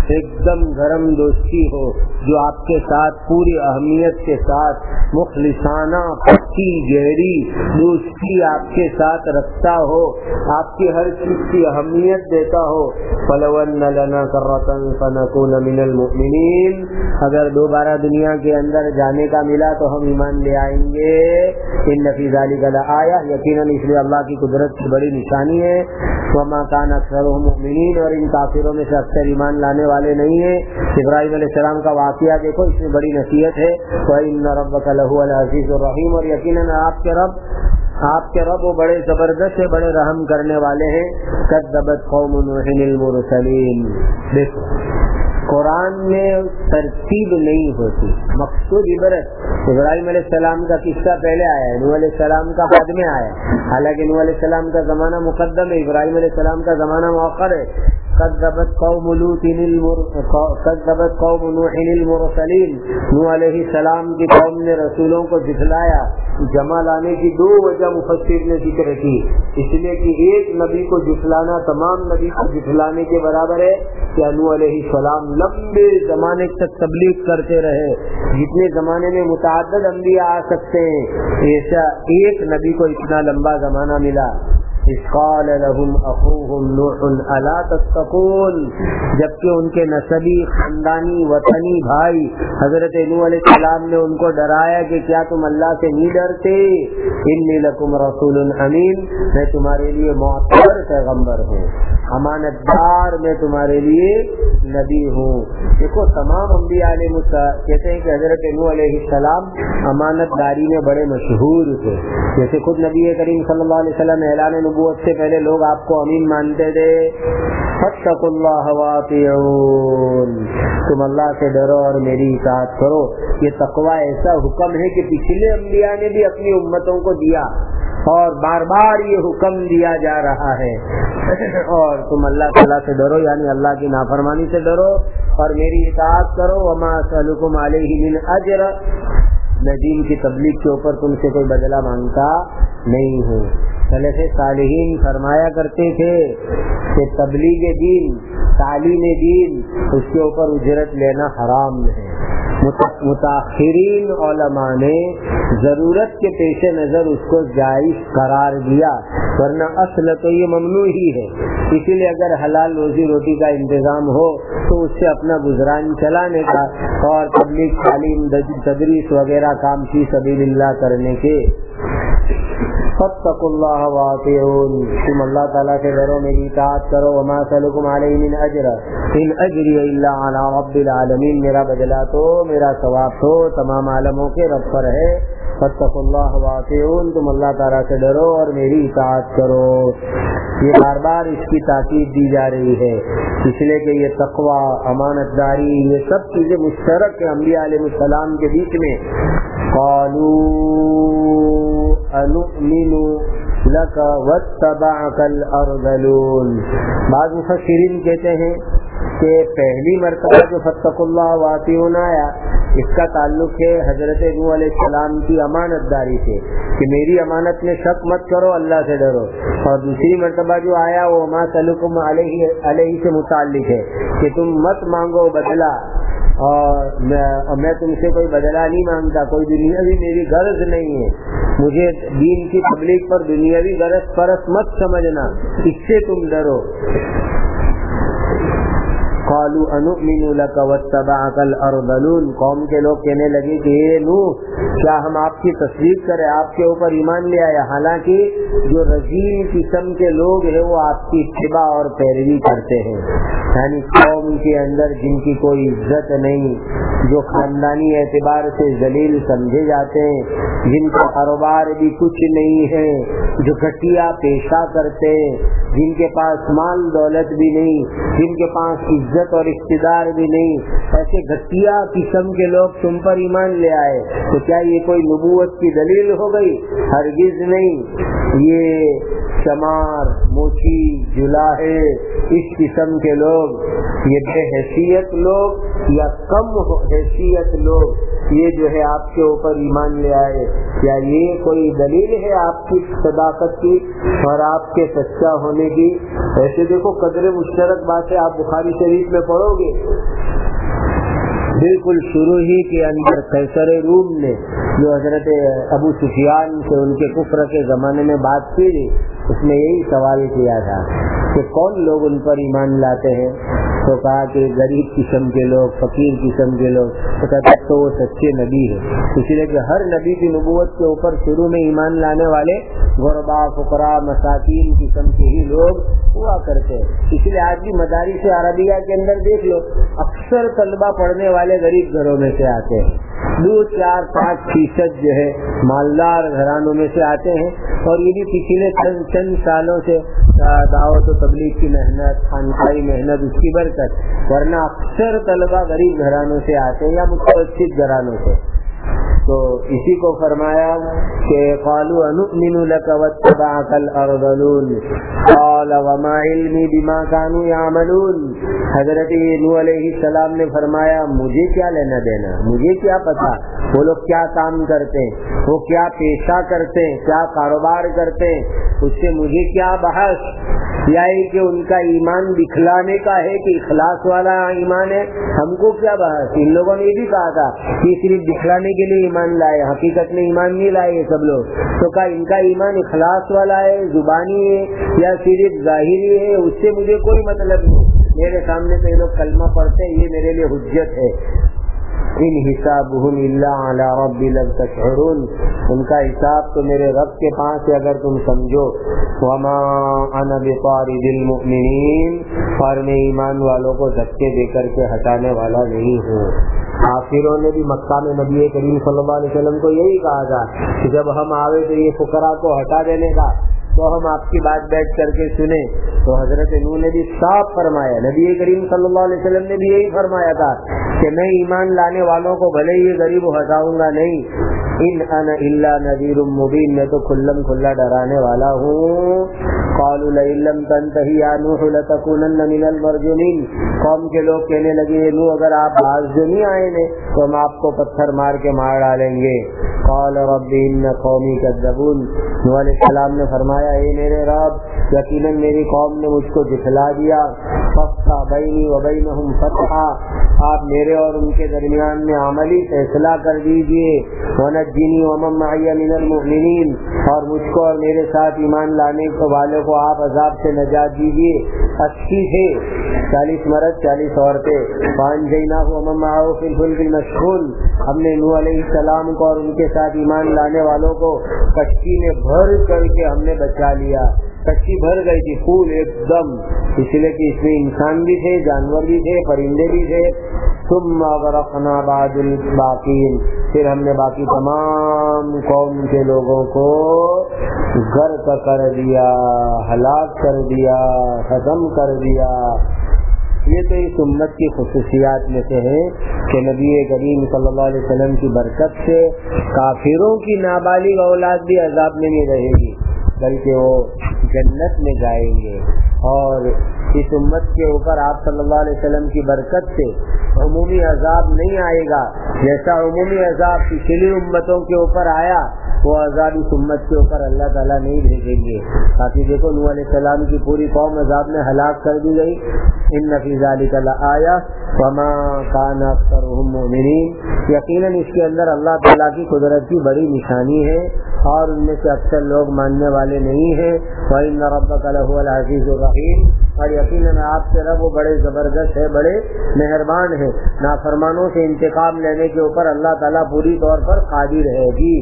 ایک دم گرم دوستی ہو جو آپ کے ساتھ پوری اہمیت کے ساتھ مخلصانہ پکی گہری دوستی آپ کے ساتھ رکھتا ہو، آپ کی ہر چیز کی اہمیت دیتا ہو. فَلَوْ أَنَّ لَنَا كَرَّةً فَنَكُونَ مِنَ الْمُؤْمِنِينَ، اگر دوبارہ دنیا کے اندر جانے کا ملا تو ہم ایمان لے آئیں گے. إِنَّ فِي ذَلِكَ لَآيَةً، یقیناً اس لیے اللہ کی قدرت کی بڑی نشانی ہے. وَمَا كَانَ أَكْثَرُهُم مُؤْمِنِينَ، اور ان کافروں میں سے اکثر ایمان لانے والے نہیں ہیں. ابراہیم علیہ السلام کا واقعہ دیکھو، اس میں بڑی نصیحت ہے. وَإِنَّ رَبَّكَ لَهُوَ الْعَزِيزُ الرَّحِيمُ، اور یقیناً آپ کے رب وہ بڑے زبردست ہے، بڑے رحم کرنے والے ہیں. كَذَّبَتْ قَوْمُ نُوحٍ الْمُرْسَلِينَ. دیکھو قرآن میں ترتیب نہیں ہوتی، مقصود عبرت. ابراہیم علیہ السلام کا قصہ پہلے آیا ہے، نوح علیہ السلام کا بعد میں آیا ہے. حالانکہ نوح علیہ السلام کا زمانہ مقدم ہے، ابراہیم علیہ السلام کا زمانہ مؤخر ہے. كذبت قوم نوح المرسلین، نوح علیہ السلام کی قوم نے رسولوں کو جھٹلایا. جمع لانے کی دو وجہ مفسر نے ذکر کی، اس لیے کہ ایک نبی کو جھٹلانا تمام نبی کو جھٹلانے کے برابر ہے. کہ نوح علیہ السلام لمبے زمانے تک تبلیغ کرتے رہے، جتنے زمانے میں متعدد انبیاء آ سکتے ہیں، ایسا ایک نبی کو اتنا لمبا زمانہ ملا. إِذْ قَالَ لَهُمْ أَخُوهُمْ نُوحٌ أَلَا تَتَّقُونَ، جبکہ ان کے نسبی خاندانی وطنی بھائی حضرت نوح علیہ السلام نے ان کو ڈرایا کہ کیا تم اللہ سے نہیں ڈرتے. إِنِّي لَكُمْ رَسُولٌ أَمِينٌ، میں تمہارے لیے معتبر پیغمبر ہوں، امانت دار میں تمہارے لیے نبی ہوں. دیکھو تمام انبیاء علیہ کہتے ہیں کہ حضرت نوح علیہ السلام امانت داری میں بڑے مشہور تھے. جیسے خود نبی کریم صلی اللہ علیہ وسلم اعلان نبوت سے پہلے لوگ آپ کو امین مانتے تھے. فاتقوا اللہ وَاطِیعُون، تم اللہ سے ڈرو اور میری اطاعت کرو. یہ تقوی ایسا حکم ہے کہ پچھلے انبیاء نے بھی اپنی امتوں کو دیا اور بار بار یہ حکم دیا جا رہا ہے. اور تم اللہ تعالیٰ سے ڈرو، یعنی اللہ کی نافرمانی سے ڈرو اور میری اطاعت کرو. وما اسألکم علیہ من اجر، میں دین کی تبلیغ کے اوپر تم سے کوئی بدلہ مانگتا نہیں ہوں. سلف صالحین فرمایا کرتے تھے کہ تبلیغ دین، تعلیم دین، اس کے اوپر اجرت لینا حرام ہے. متاخرین علماء نے ضرورت کے پیش نظر اس کو جائز قرار دیا، ورنہ اصل تو یہ ممنوع ہی ہے. اسی لیے اگر حلال روزی روٹی کا انتظام ہو تو اس سے اپنا گزران چلانے کا اور تبلیغ تعلیم تدریس وغیرہ کام فی سبیل اللہ کرنے کے. فاتقوا اللہ وَاطِیعُون، تم اللہ تعالیٰ سے ڈرو میری اطاعت کرو. وما اسألکم علیہ من اجر ان اجری الا علی رب العالمین، میرا بدلہ تو میرا ثواب تو تمام عالموں کے رب پر ہے. فاتقوا اللہ وَاطِیعُون، تم اللہ تعالیٰ سے ڈرو اور میری اطاعت کرو. یہ بار بار اس کی تاکید دی جا رہی ہے، اس لیے کہ یہ تقوی، امانت داری، یہ سب چیزیں مشترک ہیں انبیاء علیہ السلام کے بیچ میں. قالوا انؤمن لک واتبعک الارذلون، بعض مفسرین کہتے ہیں کہ پہلی مرتبہ جو فاتقوا اللہ وَاطِیعُون آیا، اس کا تعلق ہے حضرت نوح علیہ السلام کی امانت داری سے کہ میری امانت میں شک مت کرو، اللہ سے ڈرو. اور دوسری مرتبہ جو آیا وہ ما سلکم علیہ سے متعلق ہے کہ تم مت مانگو بدلہ، اور میں تم سے کوئی بدلہ نہیں مانگتا، کوئی دنیاوی میری غرض نہیں ہے، مجھے دین کی تبلیغ پر دنیاوی غرض پرست مت سمجھنا، اس سے تم ڈرو. قالوا انؤمن لك واتبعك الارذلون، قوم کے لوگ کہنے لگے کہ اے نوح، کیا ہم آپ کی تصدیق کریں، آپ کے اوپر ایمان لے آئے، حالانکہ جو رذیل قسم کے لوگ ہیں وہ آپ کی اتباع اور پیروی کرتے ہیں. یعنی قوم کے اندر جن کی کوئی عزت نہیں، جو خاندانی اعتبار سے ذلیل سمجھے جاتے ہیں، جن کا کاروبار بھی کچھ نہیں ہے، جو گھٹیا پیشہ کرتے ہیں، جن کے پاس مال دولت بھی نہیں، جن کے پاس عزت اور اقتدار بھی نہیں، ایسے گھٹیا قسم کے لوگ تم پر ایمان لے آئے تو کیا یہ کوئی نبوت کی دلیل ہو گئی؟ ہرگز نہیں. یہ شمار، موچی، جلاہے، اس قسم کے لوگ، یہ بے حیثیت لوگ یا کم حیثیت لوگ، یہ جو ہے آپ کے اوپر ایمان لے آئے، کیا یہ کوئی دلیل ہے آپ کی صداقت کی اور آپ کے سچا ہونے کی؟ ایسے دیکھو قدر مشترک بات ہے، آپ بخاری شریف میں پڑھو گے بالکل شروع ہی کے اندر قیصر روم نے جو حضرت ابو سفیان سے ان کے کفر کے زمانے میں بات کی تھی، اس میں یہی سوال کیا تھا کہ کون لوگ ان پر ایمان لاتے ہیں؟ تو کہا کہ غریب قسم کے لوگ، فقیر قسم کے لوگ، تو کہتے تو وہ سچے نبی ہے، اس لیے کہ ہر نبی کی نبوت کے اوپر شروع میں ایمان لانے والے غربا، فقراء، مساکین قسم کے ہی لوگ ہوا کرتے ہیں۔ اس لیے آج بھی مدارس عربیہ کے اندر دیکھ لو، اکثر طلبہ پڑھنے والے غریب گھروں میں سے آتے ہیں، 2-4-5% جو ہے مالدار گھرانوں میں سے آتے ہیں، اور یہ بھی پچھلے چند سالوں سے دعوت و تبلیغ کی محنت، خانقاہی محنت، اس کی برکت، ورنہ اکثر طلبہ غریب گھرانوں سے آتے ہیں یا متوسط گھرانوں سے۔ تو اسی کو فرمایا کہ قالوا انؤمن لك واتبعك الارذلون قال وما علمي بما كانوا يعملون۔ حضرت نوح علیہ السلام نے فرمایا مجھے کیا لینا دینا، مجھے کیا پتا وہ لوگ کیا کام کرتے ہیں، وہ کیا پیشہ کرتے ہیں، کیا کاروبار کرتے ہیں، اس سے مجھے کیا بحث؟ یہی کہ ان کا ایمان دکھلانے کا ہے کہ اخلاص والا ایمان ہے، ہم کو کیا بحث؟ ان لوگوں نے یہ بھی کہا تھا کہ صرف دکھلانے کے لیے ایمان لائے، حقیقت میں ایمان نہیں لائے یہ سب لوگ، تو کہا ان کا ایمان اخلاص والا ہے، زبانی ہے یا صرف ظاہری ہے، اس سے مجھے کوئی مطلب نہیں، میرے سامنے تو یہ لوگ کلمہ پڑھتے ہیں، یہ میرے لیے حجت ہے۔ ان حسابهم الا علی ربی لو تشعرون، ان کا حساب تو میرے رب کے پاس ہے اگر تم سمجھو۔ وما انا بطارد المؤمنین، اور میں ایمان والوں کو دھکے دے کر کے ہٹانے والا نہیں ہوں۔ کافروں نے بھی مکہ میں نبی کریم صلی اللہ علیہ وسلم کو یہی کہا تھا کہ جب ہم آوے تو یہ فقراء کو ہٹا دینے کا، تو ہم آپ کی بات بیٹھ کر کے سنیں۔ تو حضرت نوح نے بھی صاف فرمایا، نبی کریم صلی اللہ علیہ وسلم نے بھی یہی فرمایا تھا کہ میں ایمان لانے والوں کو بھلے ہی غریب ہٹاؤں گا نہیں، ان انا الا نذیر مبین، میں تو کھلم کھلا ڈرانے والا ہوں۔ قالوا لئن لم تنتهي يا نوح لتكونن من المرجومین، قوم کے لوگ کہنے لگے نوح اگر آپ باز جو نہیں آئے نے تو ہم آپ کو پتھر مار کے مار ڈالیں گے۔ قال رب ان قومی کذبون، نوح علیہ السلام نے فرمایا اے میرے رب یقیناً میری قوم نے مجھ کو جھٹلا دیا، فافتح بینی وبینہم فتحا، آپ میرے اور ان کے درمیان میں عملی فیصلہ کر دیجئے، ونجنی ومن معی من المؤمنین، اور مجھ کو اور میرے ساتھ ایمان لانے والے کو آپ عذاب سے نجات دیجیے۔ 80 تھے، 40 مرد 40 عورتیں، فانجیناہ ومن معہ فی الفلک المشحون، ہم نے نوح علیہ السلام کو اور ان کے ساتھ ایمان لانے والوں کو کشتی میں بھر کر کے ہم نے بچا لیا۔ کشتی بھر گئی تھی پھول ایک دم، اس لیے کہ اس میں انسان بھی تھے، جانور بھی تھے، پرندے بھی تھے۔ ثم اغرقنا بعد الباقین، پھر ہم نے باقی تمام قوم کے لوگوں کو غرق کر دیا، ہلاک کر دیا، ختم کر دیا۔ یہ تو اس امت کی خصوصیات میں سے ہے کہ نبی کریم صلی اللہ علیہ وسلم کی برکت سے کافروں کی نابالغ اولاد بھی عذاب میں نہیں رہے گی، بلکہ وہ جنت میں جائیں گے۔ اور اس امت کے اوپر آپ صلی اللہ علیہ وسلم کی برکت سے عمومی عذاب نہیں آئے گا، جیسا عمومی عذاب پچھلی امتوں کے اوپر آیا وہ عذاب اس امت کے اوپر اللہ تعالیٰ نہیں بھیجیں گے۔ باقی دیکھو نوح علیہ السلام کی پوری قوم عذاب میں ہلاک کر دی گئی۔ ان فی ذلک لآیہ وما کان اکثرهم مؤمنین، یقیناً اس کے اندر اللہ تعالیٰ کی قدرت کی بڑی نشانی ہے اور ان میں سے اکثر لوگ ماننے والے نہیں ہیں۔ وَإِنَّ رَبَّكَ لَهُوَ الْعَزِيزُ الرَّحِيمُ، اور یقیناً آپ کے رب وہ بڑے زبردست ہے، بڑے مہربان ہے، نافرمانوں سے انتقام لینے کے اوپر اللہ تعالیٰ پوری طور پر قادر ہے جی۔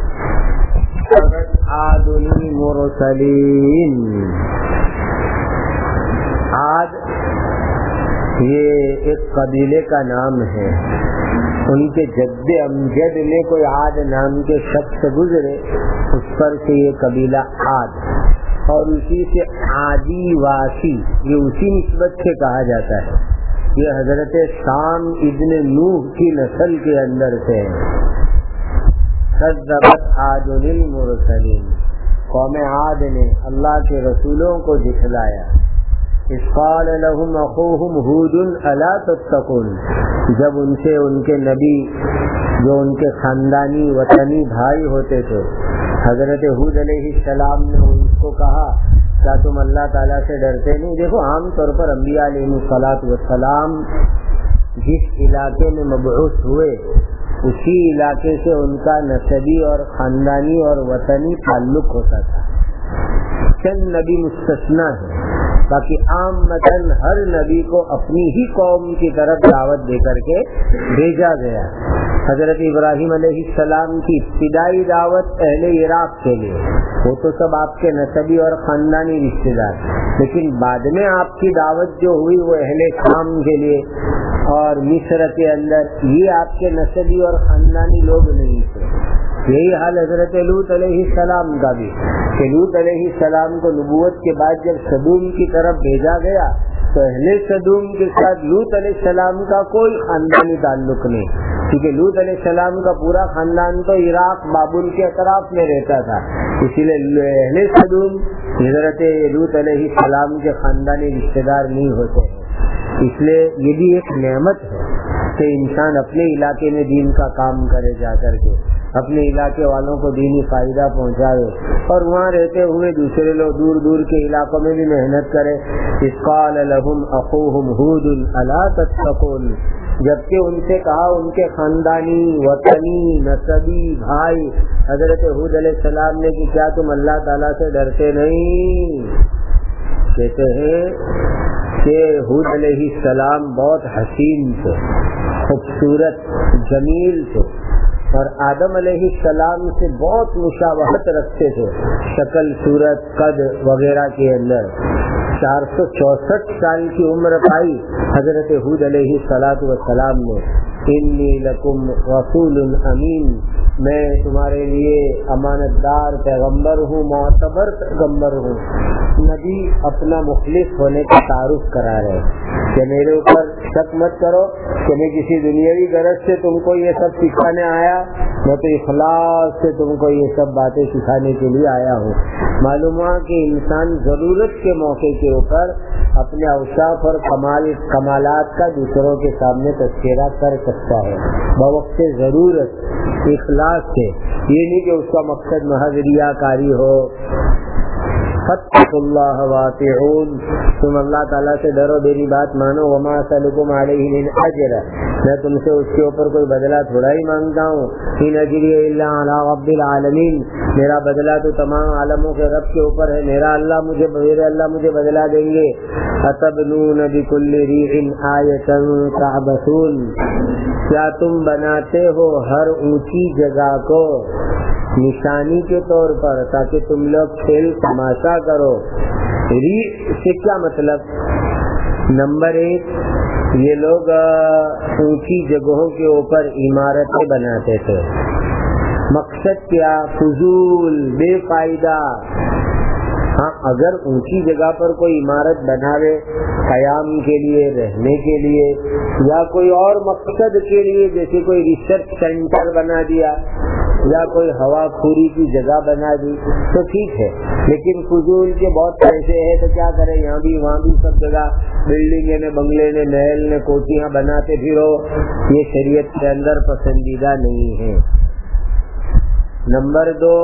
عاد المرسلین، عاد یہ ایک قبیلے کا نام ہے، ان کے جد امجد میں کوئی عاد نام کے شخص گزرے، اس پر سے یہ قبیلہ عاد، اور اسی سے عادی واسی، یہ اسی نسبت سے کہا جاتا ہے، یہ حضرت سام ابن نوح کی نسل کے اندر سے ہے۔ کذبت عاد المرسلین، قوم عاد نے اللہ کے رسولوں کو جھٹلایا۔ اذ قال لهم اخوهم هود الا تتقون، جب ان سے ان کے نبی جو ان کے خاندانی وطنی بھائی ہوتے تھے حضرت ہود علیہ السلام نے ان کو کہا کیا تم اللہ تعالیٰ سے ڈرتے نہیں؟ دیکھو عام طور پر انبیاء علیہ الصلاۃ والسلام جس علاقے میں مبعوث ہوئے اسی علاقے سے ان کا نسبی اور خاندانی اور وطنی تعلق ہوتا تھا. چند نبی مستثنا ہے، باقی عامتاً ہر نبی کو اپنی ہی قوم کی طرف دعوت دے کر کے بھیجا گیا. حضرت ابراہیم علیہ السلام کی ابتدائی دعوت اہل عراق کے لیے، وہ تو سب آپ کے نسبی اور خاندانی رشتے دار، لیکن بعد میں آپ کی دعوت جو ہوئی وہ اہل شام کے لیے اور مصر کے اندر، یہ آپ کے نسبی اور خاندانی لوگ نہیں تھے. یہی حال حضرت لوط علیہ السلام کا بھی، کہ لوط علیہ السلام کو نبوت کے بعد جب صدوم کی طرف بھیجا گیا تو اہل صدوم کے ساتھ لوط علیہ السلام کا کوئی خاندانی تعلق نہیں، کیونکہ لوط علیہ السلام کا پورا خاندان تو عراق بابل کے اطراف میں رہتا تھا، اسی لیے اہل صدوم حضرت لوط علیہ السلام کے خاندانی رشتے دار نہیں ہوتے ہیں. اس لیے یہ بھی ایک نعمت ہے کہ انسان اپنے علاقے میں دین کا کام کرے، جا کر کے اپنے علاقے والوں کو دینی فائدہ پہنچائے اور وہاں رہتے ہوئے دوسرے لوگ دور دور کے علاقوں میں بھی محنت کرے. اذ قال لهم اخوهم هود الا تتقون، جبکہ ان سے کہا ان کے خاندانی وطنی نسبی بھائی حضرت ہود علیہ السلام نے کہ کیا تم اللہ تعالیٰ سے ڈرتے نہیں؟ کہتے ہیں کہ ہود علیہ السلام بہت حسین تھے، خوبصورت جمیل تھے اور آدم علیہ السلام سے بہت مشابہت رکھتے تھے شکل صورت قد وغیرہ کے اندر. 464 سال کی عمر پائی حضرت ہود علیہ السلام نے. انی لکم رسول امین، میں تمہارے لیے امانت دار پیغمبر ہوں، معتبر پیغمبر ہوں. نبی اپنا مخلص ہونے کا تعارف کرا رہے کہ میرے اوپر شک مت کرو کہ میں کسی دنیاوی غرض سے تم کو یہ سب سکھانے آیا، میں تو اخلاص سے تم کو یہ سب باتیں سکھانے کے لیے آیا ہوں. معلوم ہوا کہ انسان ضرورت کے موقع کے اوپر اپنے اوصاف اور کمالات کا دوسروں کے سامنے تذکرہ کر سکتا ہے بوقت ضرورت اخلاص سے. یہ نہیں کہ اس کا مقصد محض ریاکاری ہو. فاتقوا اللہ واطیعون، تم اللہ تعالیٰ سے ڈرو، میری بات مانو. وما اسألکم علیہ من اجر، میں تم سے اس کے اوپر کوئی بدلہ تھوڑا ہی مانگتا ہوں. ان اجری الا علی رب العالمین، میرا بدلہ تو تمام عالموں کے رب کے اوپر ہے. میرے اللہ مجھے بدلہ دیں گے. اتبنون بکل ریع آیۃ تعبثون، کیا تم بناتے ہو ہر اونچی جگہ کو نشانی کے طور پر تاکہ تم لوگ کھیل تماشا کرو. ریع سے کیا مطلب؟ نمبر 1، یہ لوگ اونچی جگہوں کے اوپر عمارتیں بناتے تھے. مقصد کیا؟ فضول، بے فائدہ. ہاں اگر اونچی جگہ پر کوئی عمارت بناوے قیام کے لیے، رہنے کے لیے یا کوئی اور مقصد کے لیے، جیسے کوئی ریسرچ سینٹر بنا دیا یا کوئی ہوا خوری کی جگہ بنا دی تو ٹھیک ہے، لیکن فضول کے بہت پیسے ہیں تو کیا کریں، یہاں بھی وہاں بھی سب جگہ بلڈنگیں نے، بنگلے نے، محل نے، کوٹیاں بناتے پھرو. یہ شریعت کے اندر پسندیدہ نہیں ہے. نمبر 2،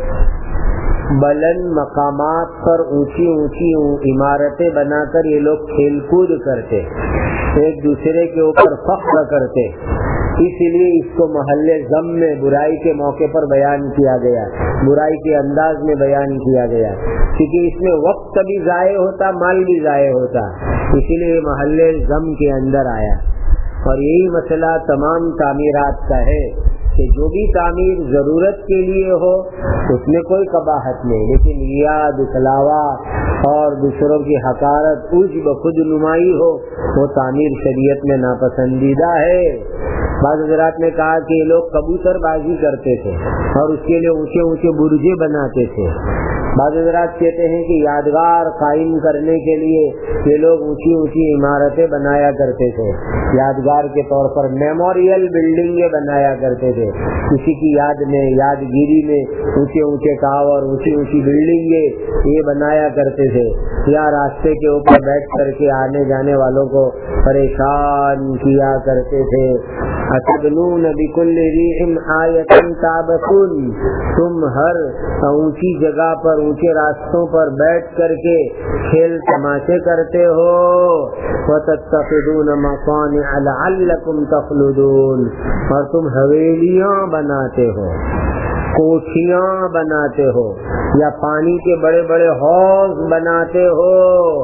بلند مقامات پر اونچی اونچی عمارتیں بنا کر یہ لوگ کھیل کود کرتے، ایک دوسرے کے اوپر فخر کرتے. اس لیے اس کو محل ذم میں برائی کے موقع پر بیان کیا گیا، برائی کے انداز میں بیان کیا گیا، کیونکہ اس میں وقت بھی ضائع ہوتا، مال بھی ضائع ہوتا، اسی لیے محل ذم کے اندر آیا. اور یہی مسئلہ تمام تعمیرات کا ہے کہ جو بھی تعمیر ضرورت کے لیے ہو اس میں کوئی قباحت نہیں، لیکن ریا، دکھلاوا اور دوسروں کی حقارت، عجب، خود نمائی ہو، وہ تعمیر شریعت میں ناپسندیدہ ہے. بعض حضرات نے کہا کہ یہ لوگ کبوتر بازی کرتے تھے اور اس کے لیے اونچے اونچے برجے بناتے تھے. بعض حضرات کہتے ہیں کہ یادگار قائم کرنے کے لیے یہ لوگ اونچی اونچی عمارتیں بنایا کرتے تھے، یادگار کے طور پر میموریل بلڈنگیں بنایا کرتے تھے، کسی کی یاد میں، یادگیری میں اونچے اونچے ٹاور، اونچی اونچی بلڈنگیں یہ بنایا کرتے تھے، یا راستے کے اوپر بیٹھ کر کے آنے جانے والوں کو پریشان کیا کرتے تھے۔ اتبنون بکل ریح آیۃ تعبثون، تم ہر اونچی جگہ پر، اونچے راستوں پر بیٹھ کر کے کھیل تماشے کرتے ہو۔ وتتخذون مصانع لعلکم تخلدون، اور تم حویلیاں بناتے ہو، کوٹھیاں بناتے ہو، یا پانی کے بڑے بڑے حوض بناتے ہو،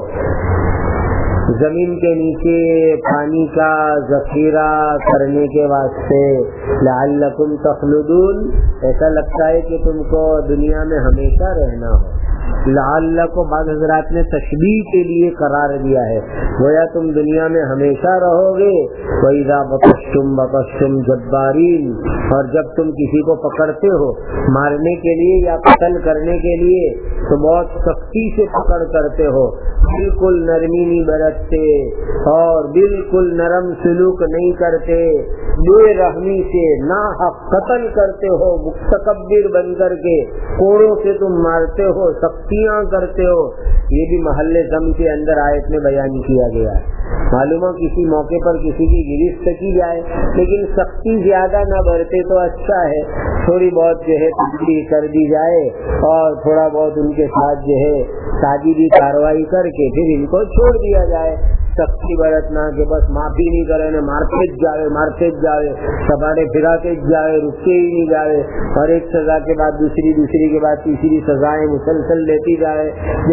زمین کے نیچے پانی کا ذخیرہ کرنے کے واسطے۔ لعلکم تخلدون، ایسا لگتا ہے کہ تم کو دنیا میں ہمیشہ رہنا ہو۔ لعل کو بعض حضرات نے تشبیہ کے لیے قرار دیا ہے، گویا تم دنیا میں ہمیشہ رہو گے۔ وَإِذَا بَطَشْتُمْ بَطَشْتُمْ جَبَّارِينَ، اور جب تم کسی کو پکڑتے ہو مارنے کے لیے یا قتل کرنے کے لیے تو بہت سختی سے پکڑ کرتے ہو، بالکل نرمی نہیں برتتے اور بالکل نرم سلوک نہیں کرتے، بے رحمی سے ناحق قتل کرتے ہو، متکبر بن کر کے کوڑوں سے تم مارتے ہو، سختیاں کرتے ہو۔ یہ بھی محل ذم کے اندر آیت میں بیان کیا گیا ہے۔ معلوم ہو کسی موقع پر کسی کی گرفت کی جائے لیکن سختی زیادہ نہ برتے تو اچھا ہے، تھوڑی بہت جو ہے تبدیلی کر دی جائے اور تھوڑا بہت ان کے ساتھ جو ہے تادیبی کارروائی کر کے پھر ان کو چھوڑ دیا جائے۔ سختی برتنا کہ بس معافی نہیں کرے، مارتے جاوے، سباڑے پھراتے جاوے، رکتے ہی نہیں جاوے، اور ایک سزا کے بعد دوسری کے بعد تیسری سزائیں مسلسل دیتے جاوے،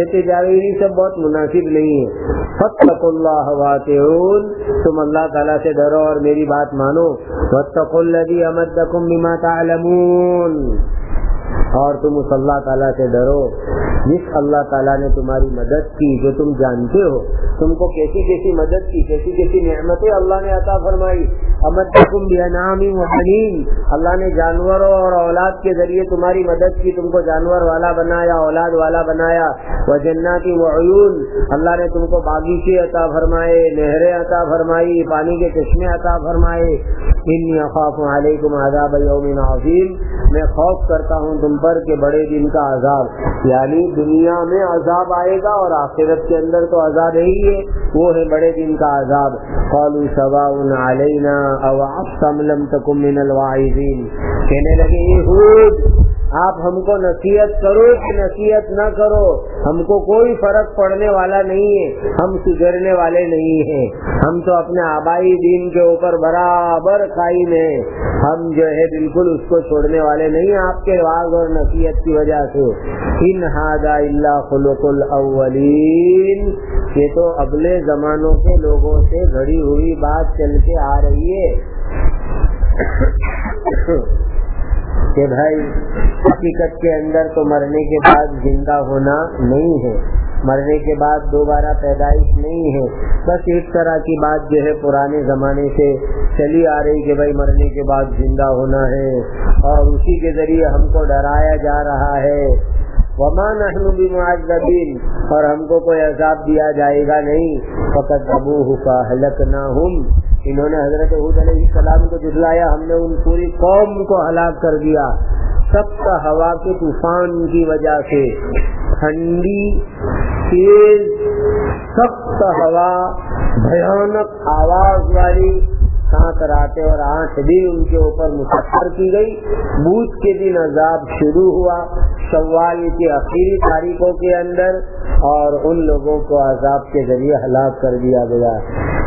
یہ سب بہت مناسب نہیں ہے۔ فاتقوا اللہ واتعون، تم اللہ تعالیٰ سے ڈرو اور میری بات مانو۔ واتقوا الذی امدکم بما تعلمون، اور تم اس اللہ تعالیٰ سے ڈرو جس اللہ تعالیٰ نے تمہاری مدد کی، جو تم جانتے ہو تم کو کیسی کیسی مدد کی، کیسی کیسی نعمتیں اللہ نے عطا فرمائی۔ امدکم بانعام وبنین، اللہ نے جانوروں اور اولاد کے ذریعے تمہاری مدد کی، تم کو جانور والا بنایا، اولاد والا بنایا۔ وجنات وعیون، اللہ نے تم کو باغیچے عطا فرمائے، نہریں عطا فرمائی، پانی کے چشمے عطا فرمائے۔ انی اخاف علیکم عذاب یوم عظیم، میں خوف کرتا ہوں تم پر کہ بڑے دن کا عذاب، یعنی دنیا میں عذاب آئے گا اور آخرت کے اندر تو عذاب ہی ہے، وہ ہے بڑے دن کا عذاب۔ قالوا سواء علینا اوعظت ام لم تکن من الواعظین، کہنے لگے یہود آپ ہم کو نصیحت کرو کہ نصیحت نہ کرو، ہم کو کوئی فرق پڑنے والا نہیں ہے، ہم سدھرنے والے نہیں ہیں، ہم تو اپنے آبائی دین کے اوپر برابر قائم ہیں، ہم جو ہے بالکل اس کو چھوڑنے والے نہیں ہیں آپ کے واعظ اور نصیحت کی وجہ سے۔ ان ھذا الا خلق الاولین، یہ تو اگلے زمانوں کے لوگوں سے گھڑی ہوئی بات چل کے آ رہی ہے کہ بھائی حقیقت کے اندر تو مرنے کے بعد زندہ ہونا نہیں ہے، مرنے کے بعد دوبارہ پیدائش نہیں ہے، بس ایک طرح کی بات جو ہے پرانے زمانے سے چلی آ رہی کہ بھائی مرنے کے بعد زندہ ہونا ہے، اور اسی کے ذریعے ہم کو ڈرایا جا رہا ہے۔ وما نحن بمعذبین، اور ہم کو کوئی عذاب دیا جائے گا نہیں۔ فکذبوہ فاہلکناہم، انہوں نے حضرت ہود علیہ السلام کو جھٹلایا، ہم نے ان پوری قوم کو ہلاک کر دیا۔ سخت ہوا کے طوفان کی وجہ سے، ٹھنڈی تیز سخت ہوا، بھیانک آواز والی، 7 راتیں اور 8 دن ان کے اوپر مسخر کی گئی۔ بدھ کے دن عذاب شروع ہوا، شوال کی آخری تاریخوں کے اندر، اور ان لوگوں کو عذاب کے ذریعے ہلاک کر دیا گیا۔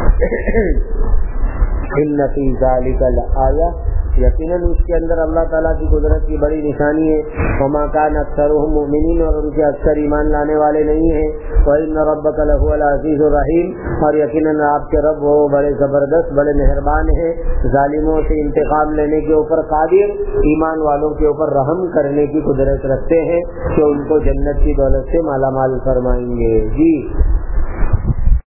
ان فی ذلک لآیہ، یقیناً اس کے اندر اللہ تعالیٰ کی قدرت کی بڑی نشانی ہے۔ وما کان اکثرهم مؤمنین، اور ان کے اکثر ایمان لانے والے نہیں ہیں۔ وان ربک لہو العزیز الرحیم، اور یقیناً آپ کے رب وہ بڑے زبردست، بڑے مہربان ہیں، ظالموں سے انتقام لینے کے اوپر قادر، ایمان والوں کے اوپر رحم کرنے کی قدرت رکھتے ہیں کہ ان کو جنت کی دولت سے مالا مال فرمائیں گے۔ جی